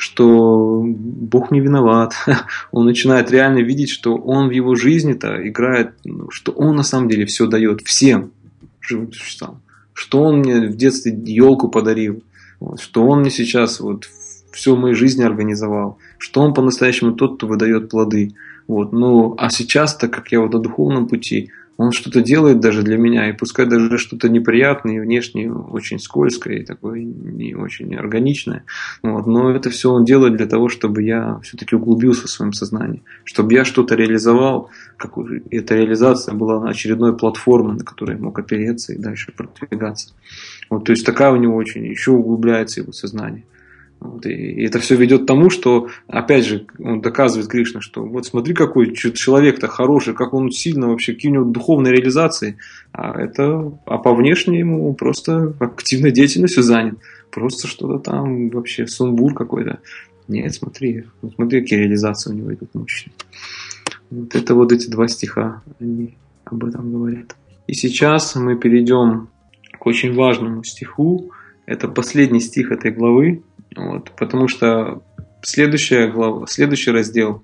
Speaker 2: что Бог не виноват. Он начинает реально видеть, что он в его жизни-то играет, что он на самом деле все дает всем живым существам. Что он мне в детстве елку подарил, вот, что он мне сейчас вот все в моей жизни организовал, что он по-настоящему тот, кто выдает плоды. Вот. Ну, а сейчас-то, как я вот на духовном пути, он что-то делает даже для меня, и пускай даже что-то неприятное, и внешне очень скользкое, и такое не очень органичное. Вот. Но это все он делает для того, чтобы я все-таки углубился в своем сознании, чтобы я что-то реализовал, эта реализация была очередной платформой, на которой я мог опереться и дальше продвигаться. Вот. То есть такая у него очень еще углубляется его сознание. Вот, и это все ведет к тому, что, опять же, он доказывает Кришна, что вот смотри, какой человек-то хороший, как он сильно вообще, какие у него духовные реализации, а по внешнему просто активной деятельностью занят, просто что-то там вообще сумбур какой-то. Нет, смотри, какие реализации у него идут мощные. Вот это вот эти два стиха, они об этом говорят. И сейчас мы перейдем к очень важному стиху, это последний стих этой главы. Вот, потому что следующий раздел,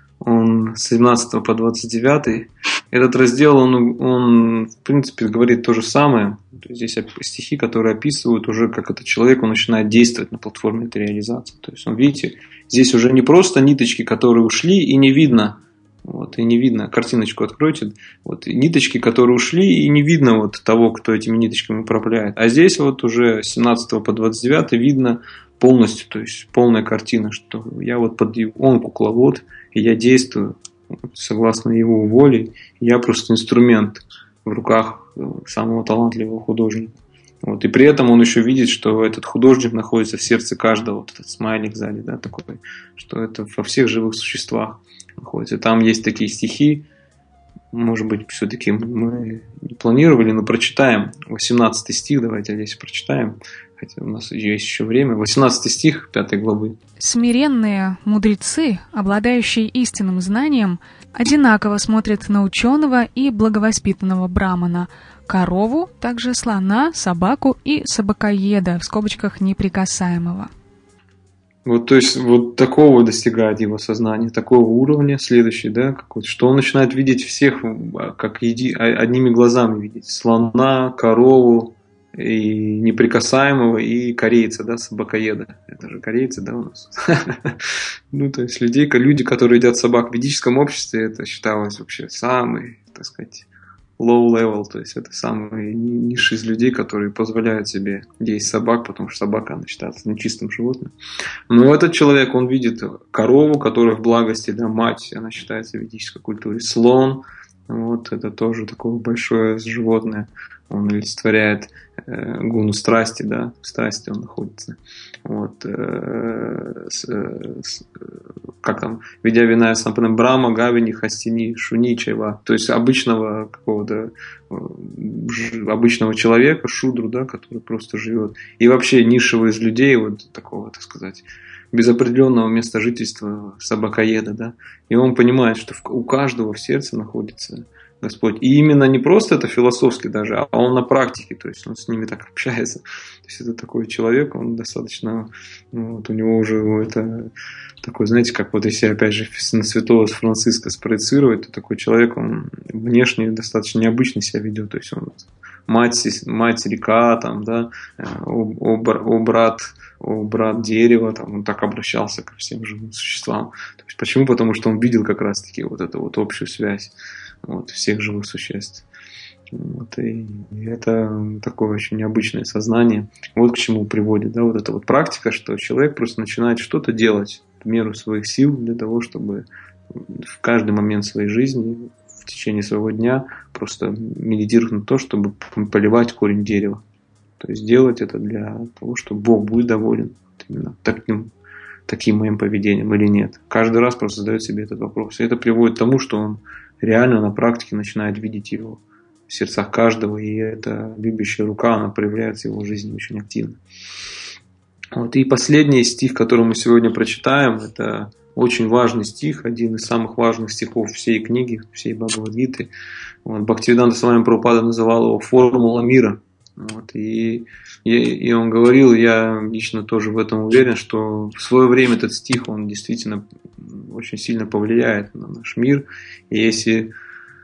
Speaker 2: он с 17 по 29, этот раздел, он в принципе говорит то же самое. То есть здесь стихи, которые описывают уже, как этот человек, он начинает действовать на платформе этой реализации. То есть, видите, здесь уже не просто ниточки, которые ушли и не видно. Вот, и не видно, картиночку откройте, вот, ниточки, которые ушли, и не видно вот того, кто этими ниточками управляет. А здесь вот уже с 17 по 29 видно полностью, то есть полная картина, что я вот он кукловод, и я действую согласно его воле, я просто инструмент в руках самого талантливого художника. Вот, и при этом он еще видит, что этот художник находится в сердце каждого, вот этот смайлик сзади, да, такой, что это во всех живых существах находится. Там есть такие стихи, может быть, все-таки мы не планировали, но прочитаем 18 стих, давайте здесь прочитаем, хотя у нас есть еще время. 18 стих 5 главы.
Speaker 1: «Смиренные мудрецы, обладающие истинным знанием, одинаково смотрят на ученого и благовоспитанного брамана, корову, также слона, собаку и собакоеда, в скобочках неприкасаемого».
Speaker 2: Вот, то есть, вот такого достигает его сознание, такого уровня, следующий, да, что он начинает видеть всех, как одними глазами видеть. Слона, корову, и неприкасаемого, и корейца, да, собакоеда. Это же корейцы, да, у нас? Ну, то есть, люди, которые едят собак в ведическом обществе, это считалось вообще самый, так сказать, low level, то есть это самые низшие из людей, которые позволяют себе есть собак, потому что собака, она считается нечистым животным. Но этот человек, он видит корову, которая в благости, да, мать, она считается в ведической культуре. Слон, вот, это тоже такое большое животное, он олицетворяет гуну страсти, да, в страсти он находится. Вот, как там, ведя вина сампанам Брама, Гавини, Хастини, Шуни, Чайва, то есть обычного какого-то обычного человека, шудру, да, который просто живет, и вообще низшего из людей, вот такого, так сказать, без определенного места жительства собакоеда, да, и он понимает, что у каждого в сердце находится Господь. И именно не просто это философски даже, а он на практике, то есть он с ними так общается. То есть это такой человек, он достаточно, ну, вот у него уже это такой, знаете, как вот если опять же на святого Франциска спроецировать, то такой человек, он внешне достаточно необычно себя ведет, то есть он мать река, там, да, о брат дерево, там, он так обращался ко всем живым существам. То есть, почему? Потому что он видел как раз-таки вот эту вот общую связь вот, всех живых существ. Вот, и это такое очень необычное сознание. Вот к чему приводит, да, вот эта вот практика, что человек просто начинает что-то делать в меру своих сил для того, чтобы в каждый момент своей жизни, в течение своего дня просто медитировать на то, чтобы поливать корень дерева. То есть делать это для того, чтобы Бог будет доволен именно таким моим поведением или нет. Каждый раз просто задает себе этот вопрос. И это приводит к тому, что он реально на практике начинает видеть его в сердцах каждого, и эта любящая рука, она проявляется в его жизни очень активно. Вот. И последний стих, который мы сегодня прочитаем, это очень важный стих, один из самых важных стихов всей книги, всей Бхагавад-гиты. Вот. Бхактивиданта Свами Прабхупада называл его «формула мира». Вот. И он говорил, я лично тоже в этом уверен, что в свое время этот стих, он действительно очень сильно повлияет на наш мир. И если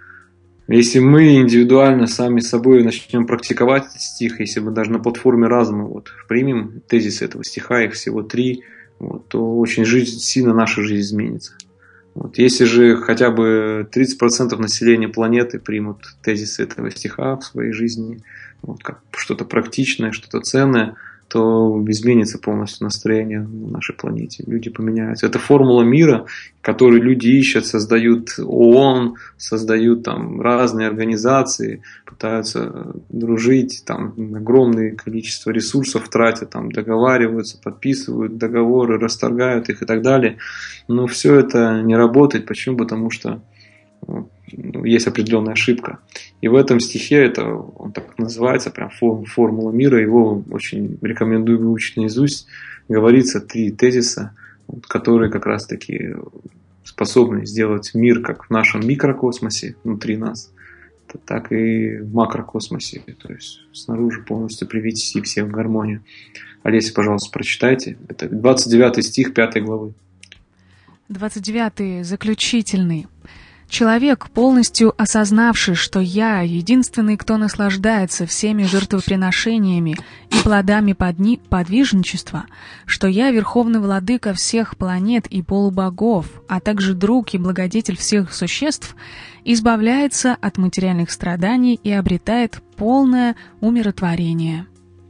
Speaker 2: мы индивидуально сами с собой начнем практиковать этот стих, если мы даже на платформе разума вот, примем тезисы этого стиха, их всего 3, вот, то очень сильно наша жизнь изменится. Вот. Если же хотя бы 30% населения планеты примут тезисы этого стиха в своей жизни, вот, как что-то практичное, что-то ценное, то изменится полностью настроение на нашей планете. Люди поменяются. Это формула мира, которую люди ищут, создают ООН, создают там разные организации, пытаются дружить, там огромное количество ресурсов тратят, там договариваются, подписывают договоры, расторгают их и так далее. Но все это не работает. Почему? Потому что есть определенная ошибка. И в этом стихе, он так называется, прям формула мира, его очень рекомендую выучить наизусть. Говорится 3 тезиса, которые как раз таки способны сделать мир как в нашем микрокосмосе, внутри нас, так и в макрокосмосе, то есть снаружи полностью привести всех в гармонию. Олеся, пожалуйста, прочитайте. Это 29 стих 5 главы.
Speaker 1: 29 заключительный. Человек, полностью осознавший, что я единственный, кто наслаждается всеми жертвоприношениями и плодами подвижничества, что я верховный владыка всех планет и полубогов, а также друг и благодетель всех существ, избавляется от материальных страданий и обретает полное умиротворение.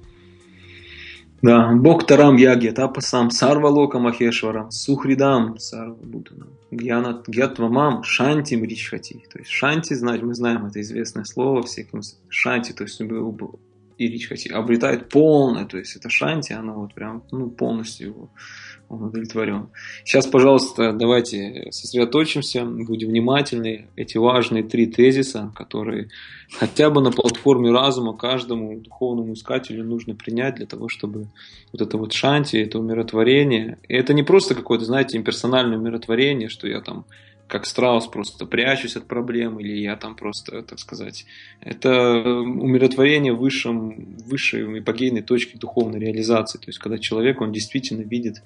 Speaker 2: Да, Бхактарам яги тапасам сарвалока махешварам сухридам сарвабутанам гьятвамам шанти мричхати. То есть шанти, мы знаем это известное слово, шанти, то есть и ричхати, обретает полное, то есть это шанти, оно вот прям полностью он удовлетворен. Сейчас, пожалуйста, давайте сосредоточимся, будем внимательны. Эти важные 3 тезиса, которые хотя бы на платформе разума каждому духовному искателю нужно принять для того, чтобы вот это вот шанти, это умиротворение. И это не просто какое-то, знаете, имперсональное умиротворение, что я там как страус просто прячусь от проблем, или я там просто, так сказать, это умиротворение высшей эпогейной точки духовной реализации. То есть, когда человек, он действительно видит,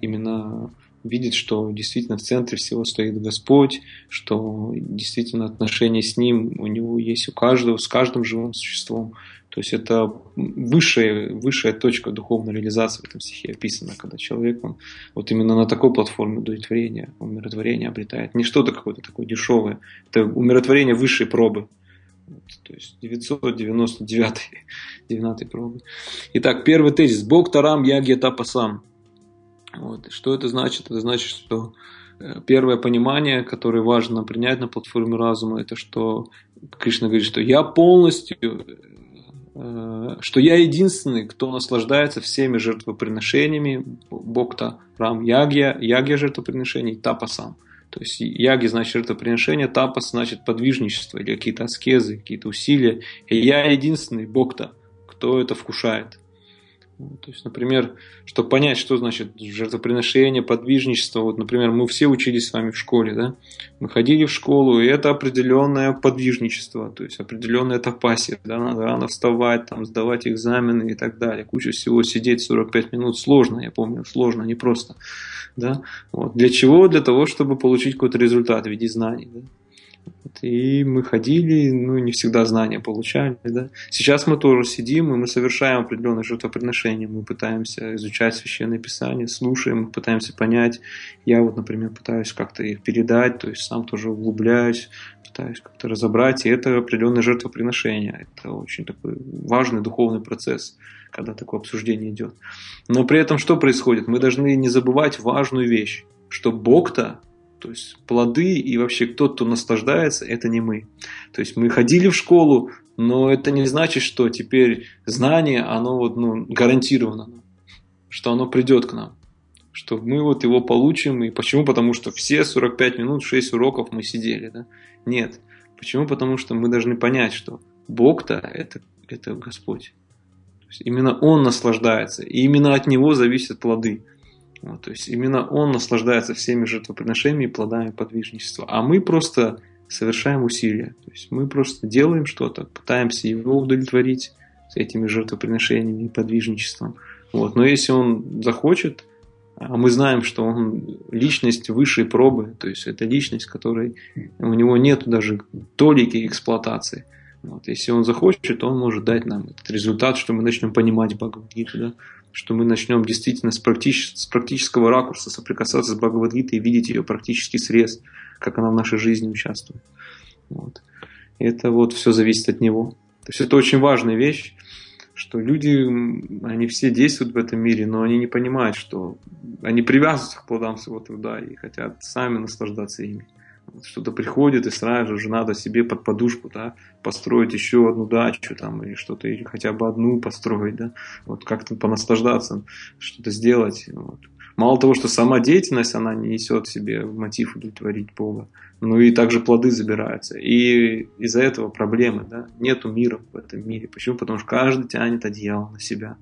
Speaker 2: что действительно в центре всего стоит Господь, что действительно отношения с Ним у него есть у каждого, с каждым живым существом. То есть это высшая точка духовной реализации в этом стихе описана, когда человек, он вот именно на такой платформе удовлетворения, умиротворения обретает. Не что-то какое-то такое дешевое, это умиротворение высшей пробы. То есть 999 пробы. Итак, первый тезис. Бхактарам яги тапасам. Вот. Что это значит? Это значит, что первое понимание, которое важно принять на платформе разума, это что Кришна говорит, что я единственный, кто наслаждается всеми жертвоприношениями, Бхакта Рам ягья жертвоприношений, тапасам. То есть яги значит жертвоприношение, тапас значит подвижничество или какие-то аскезы, какие-то усилия. И я единственный Бхакта, кто это вкушает. То есть, например, чтобы понять, что значит жертвоприношение, подвижничество. Вот, например, мы все учились с вами в школе, да? Мы ходили в школу, и это определенное подвижничество, то есть определенная тапасия, да? Надо рано вставать, там, сдавать экзамены и так далее. Куча всего, сидеть 45 минут сложно, я помню, сложно, непросто. Да? Вот. Для чего? Для того, чтобы получить какой-то результат в виде знаний. Да? И мы ходили, не всегда знания получали. Да? Сейчас мы тоже сидим, и мы совершаем определенное жертвоприношение. Мы пытаемся изучать Священное Писание, слушаем, пытаемся понять. Я вот, например, пытаюсь как-то их передать, то есть сам тоже углубляюсь, пытаюсь как-то разобрать. И это определенное жертвоприношение. Это очень такой важный духовный процесс, когда такое обсуждение идет. Но при этом что происходит? Мы должны не забывать важную вещь, что Бог-то, то есть плоды и вообще кто-то наслаждается, это не мы. То есть мы ходили в школу, но это не значит, что теперь знание, оно гарантировано, что оно придет к нам, что мы его получим. И почему? Потому что все 45 минут, 6 уроков мы сидели. Да? Нет. Почему? Потому что мы должны понять, что Бог-то это Господь. То есть именно Он наслаждается, и именно от Него зависят плоды. То есть именно Он наслаждается всеми жертвоприношениями и плодами подвижничества. А мы просто совершаем усилия. То есть мы просто делаем что-то, пытаемся Его удовлетворить с этими жертвоприношениями и подвижничеством. Но если Он захочет, а мы знаем, что Он личность высшей пробы, то есть это личность, которой у Него нет даже толики эксплуатации. Если Он захочет, то Он может дать нам этот результат, что мы начнем понимать Бхагавад-гиту, да? Что мы начнем действительно с практического ракурса соприкасаться с Бхагавад-гитой и видеть ее практический срез, как она в нашей жизни участвует. И это все зависит от Него. То есть это очень важная вещь, что люди, они все действуют в этом мире, но они не понимают, что они привязываются к плодам своего труда и хотят сами наслаждаться ими. Что-то приходит, и сразу же надо себе под подушку, да, построить еще одну дачу там, или что-то, или хотя бы одну построить, да, как-то понаслаждаться, что-то сделать. Мало того, что сама деятельность, она не несет в себе мотив удовлетворить Бога, но и также плоды забираются. И из-за этого проблемы, да, нету мира в этом мире. Почему? Потому что каждый тянет одеяло на себя.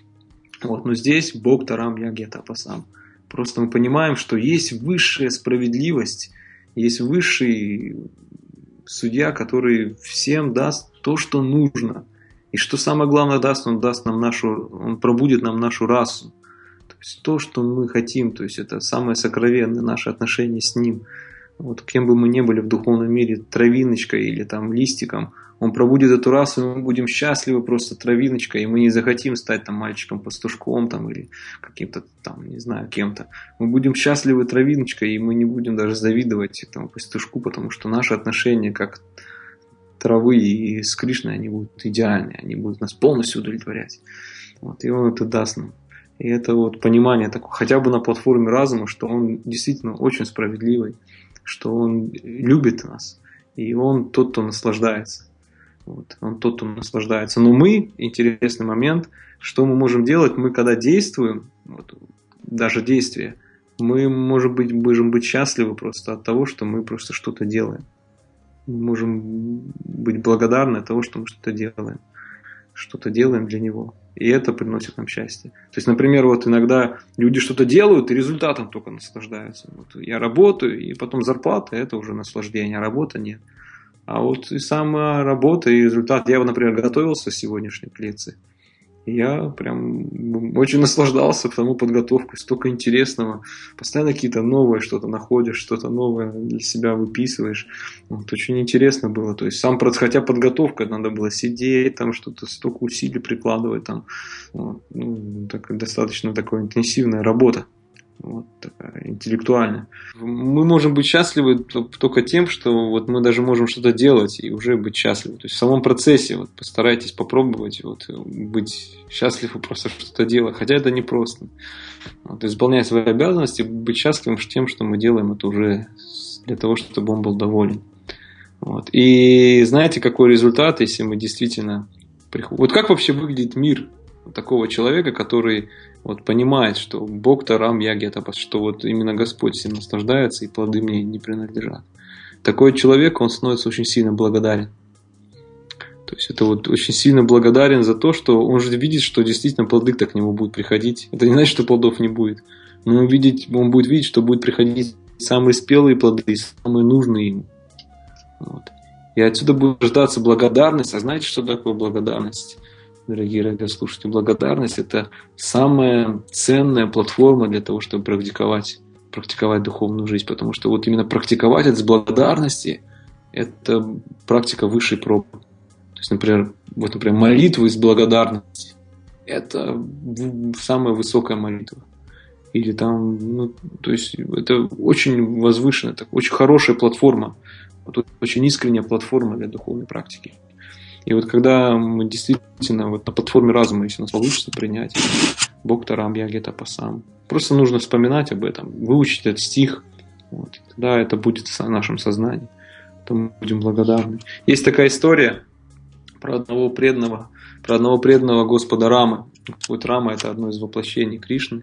Speaker 2: Но здесь Бог Тарам Яги Тапасам. Просто мы понимаем, что есть высшая справедливость, есть высший судья, который всем даст то, что нужно. И что самое главное даст, он пробудит нам нашу расу. То есть то, что мы хотим, то есть это самое сокровенное наше отношение с Ним. Кем бы мы ни были в духовном мире, травиночкой или там листиком, Он пробудит эту расу, и мы будем счастливы просто травиночкой, и мы не захотим стать там мальчиком-пастушком там, или каким-то там, не знаю, кем-то. Мы будем счастливы травиночкой, и мы не будем даже завидовать этому пастушку, потому что наши отношения как травы и с Кришной, они будут идеальны, они будут нас полностью удовлетворять. И Он это даст нам. И это понимание такое, хотя бы на платформе разума, что Он действительно очень справедливый, что Он любит нас, и Он тот, кто наслаждается. Он тот, кто наслаждается. Но мы, интересный момент, что мы можем делать, мы когда действуем, даже действие, мы можем быть счастливы просто от того, что мы просто что-то делаем. Мы можем быть благодарны от того, что мы что-то делаем для Него. И это приносит нам счастье. То есть, например, иногда люди что-то делают и результатом только наслаждаются. Я работаю, и потом зарплата, это уже наслаждение, а работа нет. А и сама работа и результат. Я, например, готовился к сегодняшней лекции. И я прям очень наслаждался, потому подготовкой, столько интересного. Постоянно какие-то новые что-то находишь, что-то новое для себя выписываешь. Очень интересно было. То есть хотя подготовка, надо было сидеть, там что-то столько усилий прикладывать. Там. Достаточно такая интенсивная работа. Такая интеллектуальная. Мы можем быть счастливы только тем, что мы даже можем что-то делать и уже быть счастливы. То есть в самом процессе постарайтесь попробовать быть счастливы просто что-то делать. Хотя это непросто. Исполнять свои обязанности, быть счастливым тем, что мы делаем, это уже для того, чтобы Он был доволен. И знаете, какой результат, если мы действительно приходим? Как вообще выглядит мир такого человека, который понимает, что Бог Тарам Яги Тапас, что именно Господь всем наслаждается, и плоды мне не принадлежат. Такой человек, он становится очень сильно благодарен. То есть это вот очень сильно благодарен за то, что он же видит, что действительно плоды-то к нему будут приходить. Это не значит, что плодов не будет. Но он будет видеть, что будут приходить самые спелые плоды, самые нужные ему. Вот. И отсюда будет рождаться благодарность. А знаете, что такое благодарность, дорогие радиослушатели? Благодарность – это самая ценная платформа для того, чтобы практиковать духовную жизнь. Потому что вот именно практиковать это с благодарности – это практика высшей пробы. То есть, например, молитва из благодарности – это самая высокая молитва. Или там, то есть это очень возвышенная, очень хорошая платформа, очень искренняя платформа для духовной практики. И вот когда мы действительно на платформе разума, если у нас получится принять Бхактарам Яги Тапасам, просто нужно вспоминать об этом, выучить этот стих, тогда это будет в нашем сознании, то мы будем благодарны. Есть такая история про одного преданного Господа Рамы. Вот Рама – это одно из воплощений Кришны.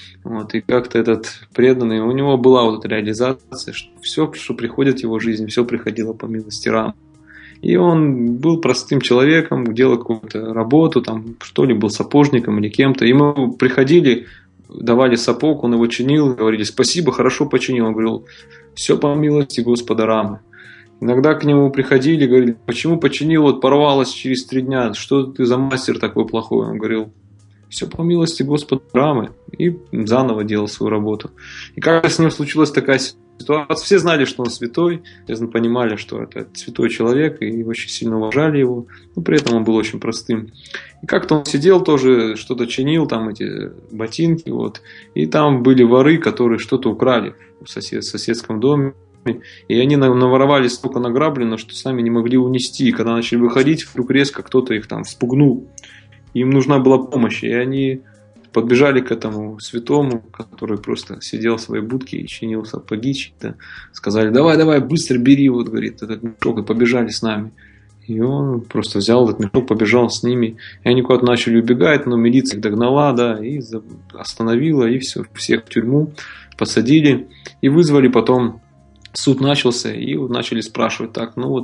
Speaker 2: И как-то этот преданный, у него была вот эта реализация, что все, что приходит в его жизнь, все приходило по милости Рамы. И он был простым человеком, делал какую-то работу, что ли, был сапожником или кем-то. Ему приходили, давали сапог, он его чинил, говорили: спасибо, хорошо починил. Он говорил: все по милости Господа Рамы. Иногда к нему приходили, говорили: почему починил, порвалось через 3 дня, что ты за мастер такой плохой? Он говорил: все по милости Господа Рамы. И заново делал свою работу. И как с ним случилась такая ситуация, все знали, что он святой, все понимали, что это святой человек, и очень сильно уважали его, но при этом он был очень простым. И как-то он сидел тоже, что-то чинил, эти ботинки, и там были воры, которые что-то украли в соседском доме. И они наворовали столько награблено, что сами не могли унести. И когда начали выходить, вдруг резко кто-то их вспугнул. Им нужна была помощь. И они подбежали к этому святому, который просто сидел в своей будке и чинил сапоги. Сказали: давай, быстро бери, говорит, этот мешок, и побежали с нами. И он просто взял этот мешок, побежал с ними. И они куда-то начали убегать, но милиция их догнала, и остановила, и все, всех в тюрьму посадили. И вызвали потом. Суд начался, и начали спрашивать: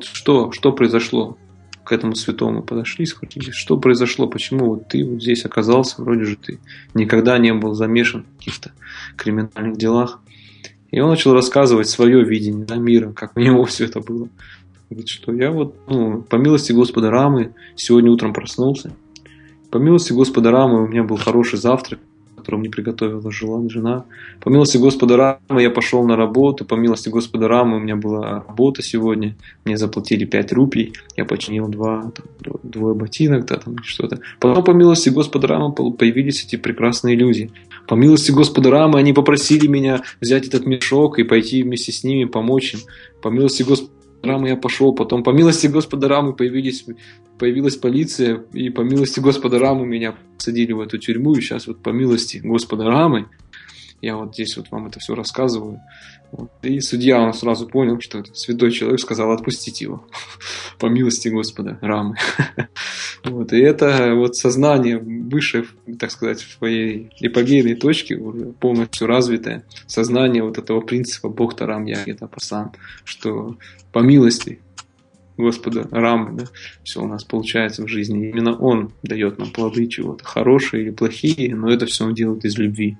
Speaker 2: что произошло? К этому святому подошли, схватили: что произошло, почему ты здесь оказался, вроде же ты никогда не был замешан в каких-то криминальных делах. И он начал рассказывать свое видение мира, как у него все это было. Говорит, что я по милости Господа Рамы сегодня утром проснулся. По милости Господа Рамы у меня был хороший завтрак, который мне приготовила жена. По милости Господа Рамы я пошел на работу. По милости Господа Рамы у меня была работа сегодня. Мне заплатили 5 рупий. Я починил 2 ботинок, что-то. Потом по милости Господа Рамы появились эти прекрасные люди. По милости Господа Рамы они попросили меня взять этот мешок и пойти вместе с ними помочь им. По милости Господа Рамы я пошел. Потом по милости Господа Рамы появилась полиция, и по милости Господа Рамы меня посадили в эту тюрьму, и сейчас по милости Господа Рамы я здесь вам это все рассказываю. И судья, он сразу понял, что это святой человек, сказал отпустить его по милости Господа Рамы. И это сознание выше, так сказать, в своей эпогейной точке, уже полностью развитое сознание этого принципа Бхактарам Яги Тапасам, что по милости Господа Рамы, все у нас получается в жизни. Именно Он дает нам плоды чего-то, хорошие или плохие, но это все Он делает из любви.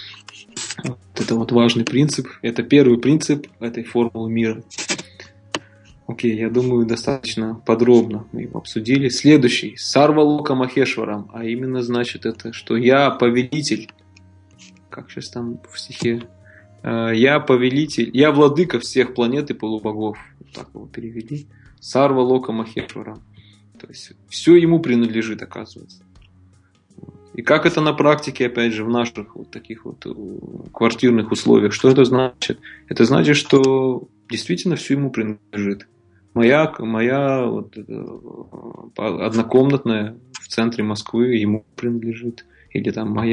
Speaker 2: Это важный принцип. Это первый принцип этой формулы мира. Окей, я думаю, достаточно подробно мы его обсудили. Следующий. Сарва Лока Махешварам. А именно значит это, что я повелитель. Как сейчас там в стихе? Я повелитель. Я владыка всех планет и полубогов. Так его перевели. Сарва Лока Махешварам. То есть все ему принадлежит, оказывается. И как это на практике, опять же, в наших таких квартирных условиях? Что это значит? Это значит, что действительно все ему принадлежит. Моя однокомнатная в центре Москвы ему принадлежит. Или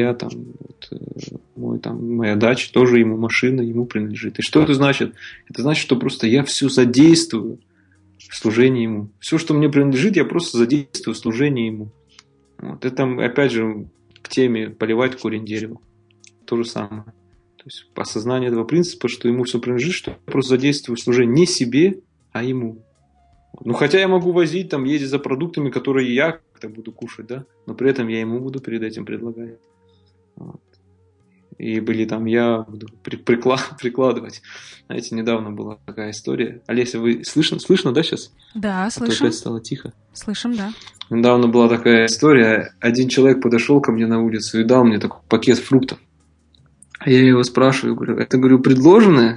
Speaker 2: моя дача, тоже ему машина, ему принадлежит. И что это значит? Это значит, что просто я все задействую в служении ему. Все, что мне принадлежит, я просто задействую в служении ему. Это, опять же, к теме поливать корень дерева. То же самое. То есть осознание этого принципа, что ему все принадлежит, что я просто задействую служение не себе, а ему. Ну, хотя я могу возить, там, ездить за продуктами, которые я как-то буду кушать, да, но при этом я ему буду перед этим предлагать. Вот. И были там, я буду прикладывать. Знаете, недавно была такая история. Олеся, вы слышно, да, сейчас?
Speaker 1: Да, слышим.
Speaker 2: А то опять стало тихо.
Speaker 1: Слышим, да.
Speaker 2: Недавно была такая история. Один человек подошел ко мне на улицу и дал мне такой пакет фруктов. А я его спрашиваю, говорю, это, говорю, предложенное?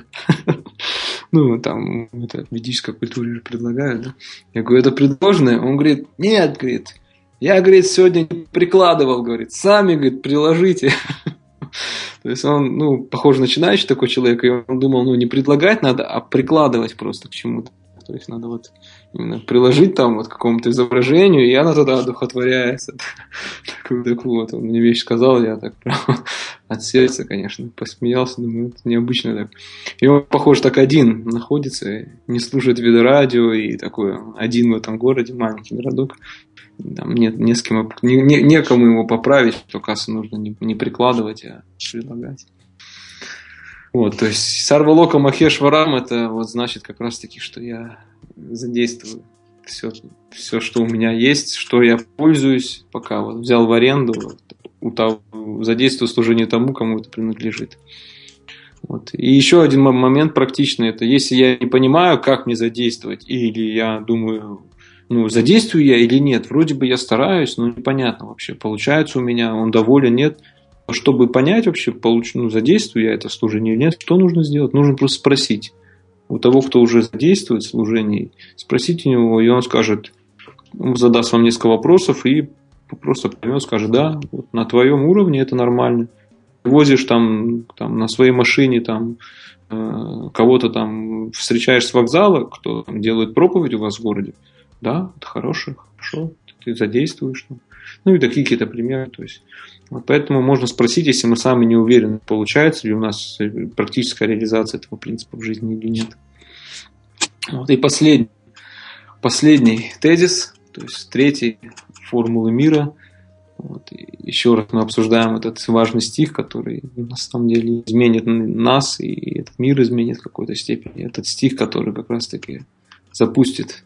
Speaker 2: Ну, там, это в ведической культуре же предлагают, да? Я говорю, это предложенное? Он говорит, нет, говорит, я, говорит, сегодня не прикладывал, говорит, сами, говорит, приложите. То есть он, ну, похоже, начинающий такой человек, и он думал, ну, не предлагать надо, а прикладывать просто к чему-то. То есть надо вот именно приложить там вот к какому-то изображению, и она тогда одухотворяется. Так вот, он мне вещь сказал, я так прям от сердца, конечно, посмеялся, думаю, это необычно так. И он, похоже, так один находится, не слушает видеорадио, и такой один в этом городе, маленький городок. Там нет, некому его поправить, что, оказывается, нужно не прикладывать, а предлагать. Вот, то есть сарвалока махешварам, это вот значит как раз таки, что я задействую все, что у меня есть, что я пользуюсь, пока вот взял в аренду, задействую служение тому, кому это принадлежит. Вот. И еще один момент практичный, это если я не понимаю, как мне задействовать, или я думаю, ну, задействую я или нет, вроде бы я стараюсь, но непонятно вообще, получается у меня, он доволен, нет. Чтобы понять вообще, задействую я это служение или нет, что нужно сделать? Нужно просто спросить у того, кто уже задействует служение, спросить у него, и он скажет, задаст вам несколько вопросов и просто поймет, скажет, да, вот на твоем уровне это нормально. Возишь там на своей машине там, кого-то там встречаешь с вокзала, кто там делает проповедь у вас в городе, да, это хорошо, ты задействуешь. Ну и такие какие-то примеры, то есть. Вот поэтому можно спросить, если мы сами не уверены, получается ли у нас практическая реализация этого принципа в жизни или нет. Вот. И последний тезис, то есть третий, формулы мира. Вот. И еще раз мы обсуждаем этот важный стих, который на самом деле изменит нас, и этот мир изменит в какой-то степени. Этот стих, который как раз-таки запустит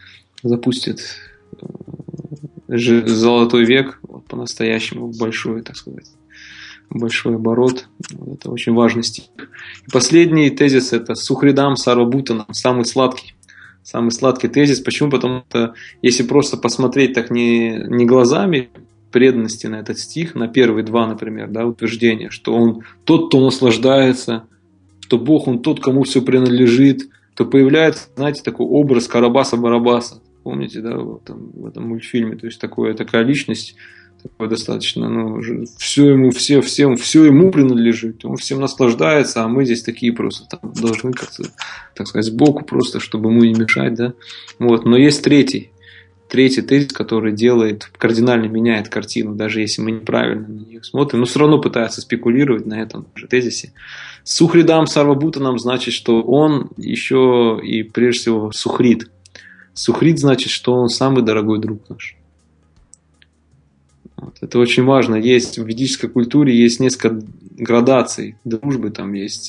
Speaker 2: золотой век, вот, по-настоящему большой, так сказать, большой оборот. Вот, это очень важный стих. И последний тезис – это Сухридам Сарвабутанам, самый сладкий тезис. Почему? Потому что если просто посмотреть так не глазами преданности на этот стих, на первые два, например, да, утверждения, что он тот, кто наслаждается, что Бог, он тот, кому все принадлежит, то появляется, знаете, такой образ Карабаса-Барабаса. Помните, да, в этом мультфильме, то есть такая личность, такое достаточно, все ему принадлежит, он всем наслаждается, а мы здесь такие просто там должны как-то, так сказать, сбоку просто, чтобы ему не мешать, да. Вот. Но есть третий тезис, который кардинально меняет картину, даже если мы неправильно на нее смотрим, но все равно пытается спекулировать на этом же тезисе. Сухридам Сарвабутанам значит, что он еще и прежде всего сухрид. Сухрид значит, что он самый дорогой друг наш. Вот. Это очень важно. Есть в ведической культуре есть несколько градаций дружбы, там есть,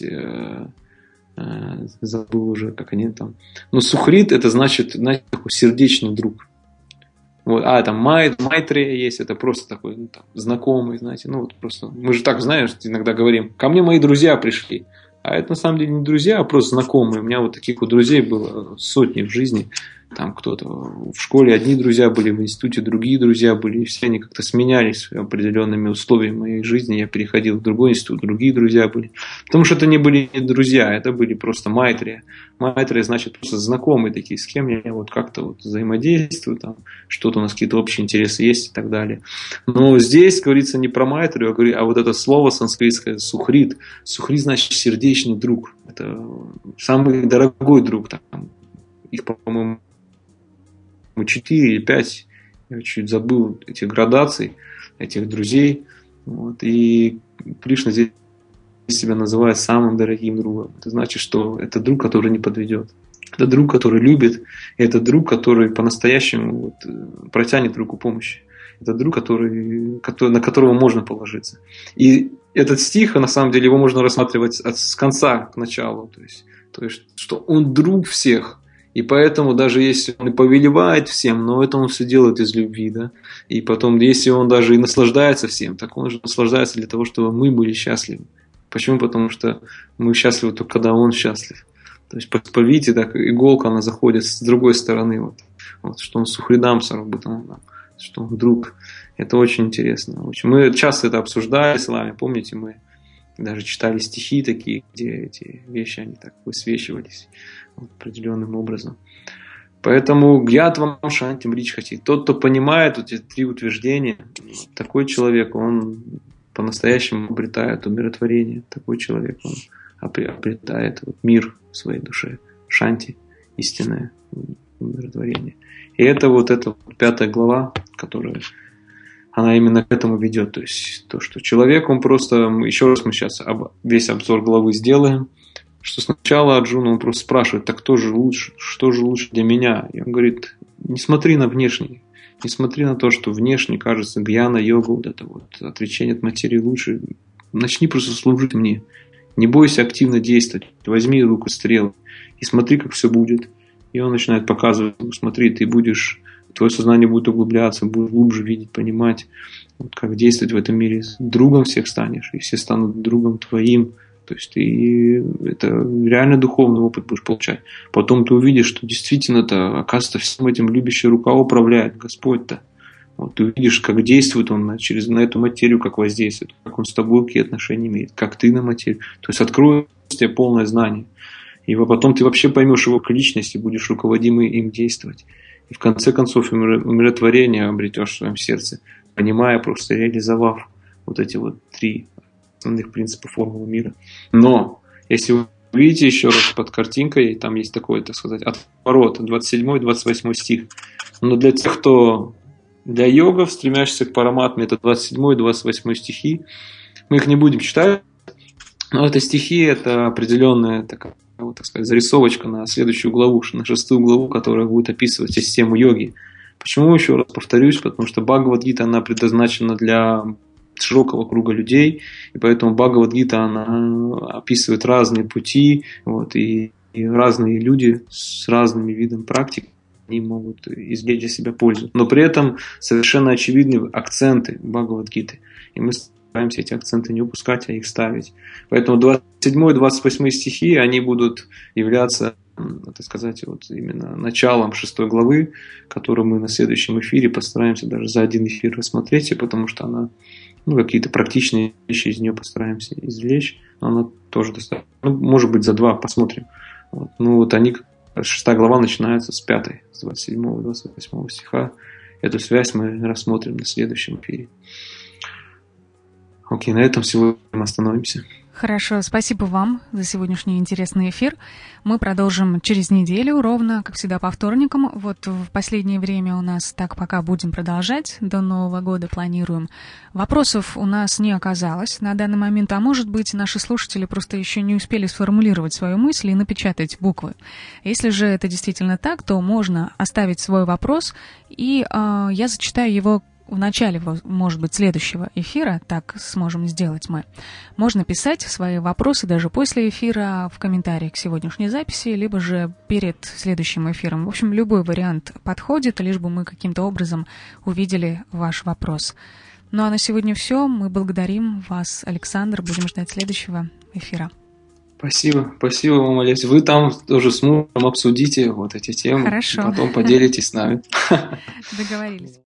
Speaker 2: забыл уже, как они там. Но сухрид это значит, знаете, такой сердечный друг. Вот. Там Майтрия есть, это просто такой знакомый, знаете, вот просто. Мы же так, знаешь, иногда говорим, ко мне мои друзья пришли. А это на самом деле не друзья, а просто знакомые. У меня вот таких вот друзей было сотни в жизни. Там кто-то в школе одни друзья были, в институте другие друзья были. И все они как-то сменялись определенными условиями моей жизни. Я переходил в другой институт, другие друзья были. Потому что это не были не друзья, это были просто майтрия. Майтрия значит просто знакомые такие, с кем я вот как-то вот взаимодействую, там что-то у нас какие-то общие интересы есть и так далее. Но здесь говорится не про майтрию, а вот это слово санскритское сухрид. Сухрид значит сердечный друг. Это самый дорогой друг. Там. Их, по-моему, 4 или 5, я чуть забыл этих градаций, этих друзей. Вот. И Кришна здесь себя называет самым дорогим другом. Это значит, что это друг, который не подведет. Это друг, который любит. И это друг, который по-настоящему протянет руку помощи. Это друг, на которого можно положиться. И этот стих, на самом деле, его можно рассматривать с конца к началу. То есть, что он друг всех. И поэтому даже если он и повелевает всем, но это он все делает из любви, да. И потом, если он даже и наслаждается всем, так он же наслаждается для того, чтобы мы были счастливы. Почему? Потому что мы счастливы только когда он счастлив. То есть, видите, так иголка, она заходит с другой стороны, вот что он сухридам сарабутанам, что он друг. Это очень интересно. Мы часто это обсуждали с вами, помните, мы даже читали стихи такие, где эти вещи, они так высвечивались определенным образом. Поэтому гьятвам шантим ричхати. Тот, кто понимает эти три утверждения, такой человек, он по-настоящему обретает умиротворение. Такой человек, он обретает мир в своей душе. Шанти, истинное умиротворение. И это эта 5 глава, которая она именно к этому ведет. То есть то, что человек, он просто... Еще раз мы сейчас весь обзор главы сделаем. Что сначала Арджуна, он просто спрашивает, так кто же лучше? Что же лучше для меня? И он говорит, не смотри на внешний. Не смотри на то, что внешне кажется гьяна, йога, отречение от материи лучше. Начни просто служить мне. Не бойся активно действовать. Возьми руку стрелы и смотри, как все будет. И он начинает показывать, смотри, твое сознание будет углубляться, будет глубже видеть, понимать, как действовать в этом мире. Другом всех станешь, и все станут другом твоим. То есть ты это реально духовный опыт будешь получать. Потом ты увидишь, что действительно-то, оказывается, всем этим любящая рука управляет Господь-то. Ты увидишь, как действует Он на эту материю, как воздействует, как Он с тобой какие отношения имеет, как ты на материю. То есть откроет тебе полное знание. И потом ты вообще поймешь его к личности, будешь руководимый им действовать. И в конце концов умиротворение обретешь в своем сердце, понимая, просто реализовав эти 3 основных принципа формулы мира. Но, если вы видите еще раз под картинкой, там есть такой, так сказать, отворот, 27-28 стих. Но для тех, кто для йогов, стремящихся к параматме, это 27-28 стихи. Мы их не будем читать, но это стихи, это определенная такая, так сказать, зарисовочка на следующую главу, на 6 главу, которая будет описывать систему йоги. Почему, еще раз повторюсь, потому что Бхагавад-гита, она предназначена для широкого круга людей, и поэтому Бхагавад-гита, она описывает разные пути, и разные люди с разными видами практик, они могут извлечь для себя пользу. Но при этом совершенно очевидны акценты Бхагавад-гиты, и мы стараемся эти акценты не упускать, а их ставить. Поэтому 27 и 28 стихи, они будут являться, так сказать, именно началом 6 главы, которую мы на следующем эфире постараемся даже за один эфир рассмотреть, потому что она какие-то практичные вещи из нее постараемся извлечь, но она тоже достаточно, может быть, за 2 посмотрим. Они, 6 глава начинается с 5, с 27 и 28 стиха. Эту связь мы рассмотрим на следующем эфире. Окей, на этом сегодня мы остановимся.
Speaker 1: Хорошо, спасибо вам за сегодняшний интересный эфир. Мы продолжим через неделю, ровно, как всегда, по вторникам. В последнее время у нас так пока будем продолжать, до Нового года планируем. Вопросов у нас не оказалось на данный момент, а может быть, наши слушатели просто еще не успели сформулировать свою мысль и напечатать буквы. Если же это действительно так, то можно оставить свой вопрос, и я зачитаю его в начале, может быть, следующего эфира, так сможем сделать мы. Можно писать свои вопросы даже после эфира в комментариях к сегодняшней записи, либо же перед следующим эфиром. В общем, любой вариант подходит, лишь бы мы каким-то образом увидели ваш вопрос. Ну а на сегодня все. Мы благодарим вас, Александр. Будем ждать следующего эфира.
Speaker 2: Спасибо вам, Олесь. Вы там тоже с мужем обсудите эти темы.
Speaker 1: Хорошо.
Speaker 2: Потом поделитесь с нами.
Speaker 1: Договорились.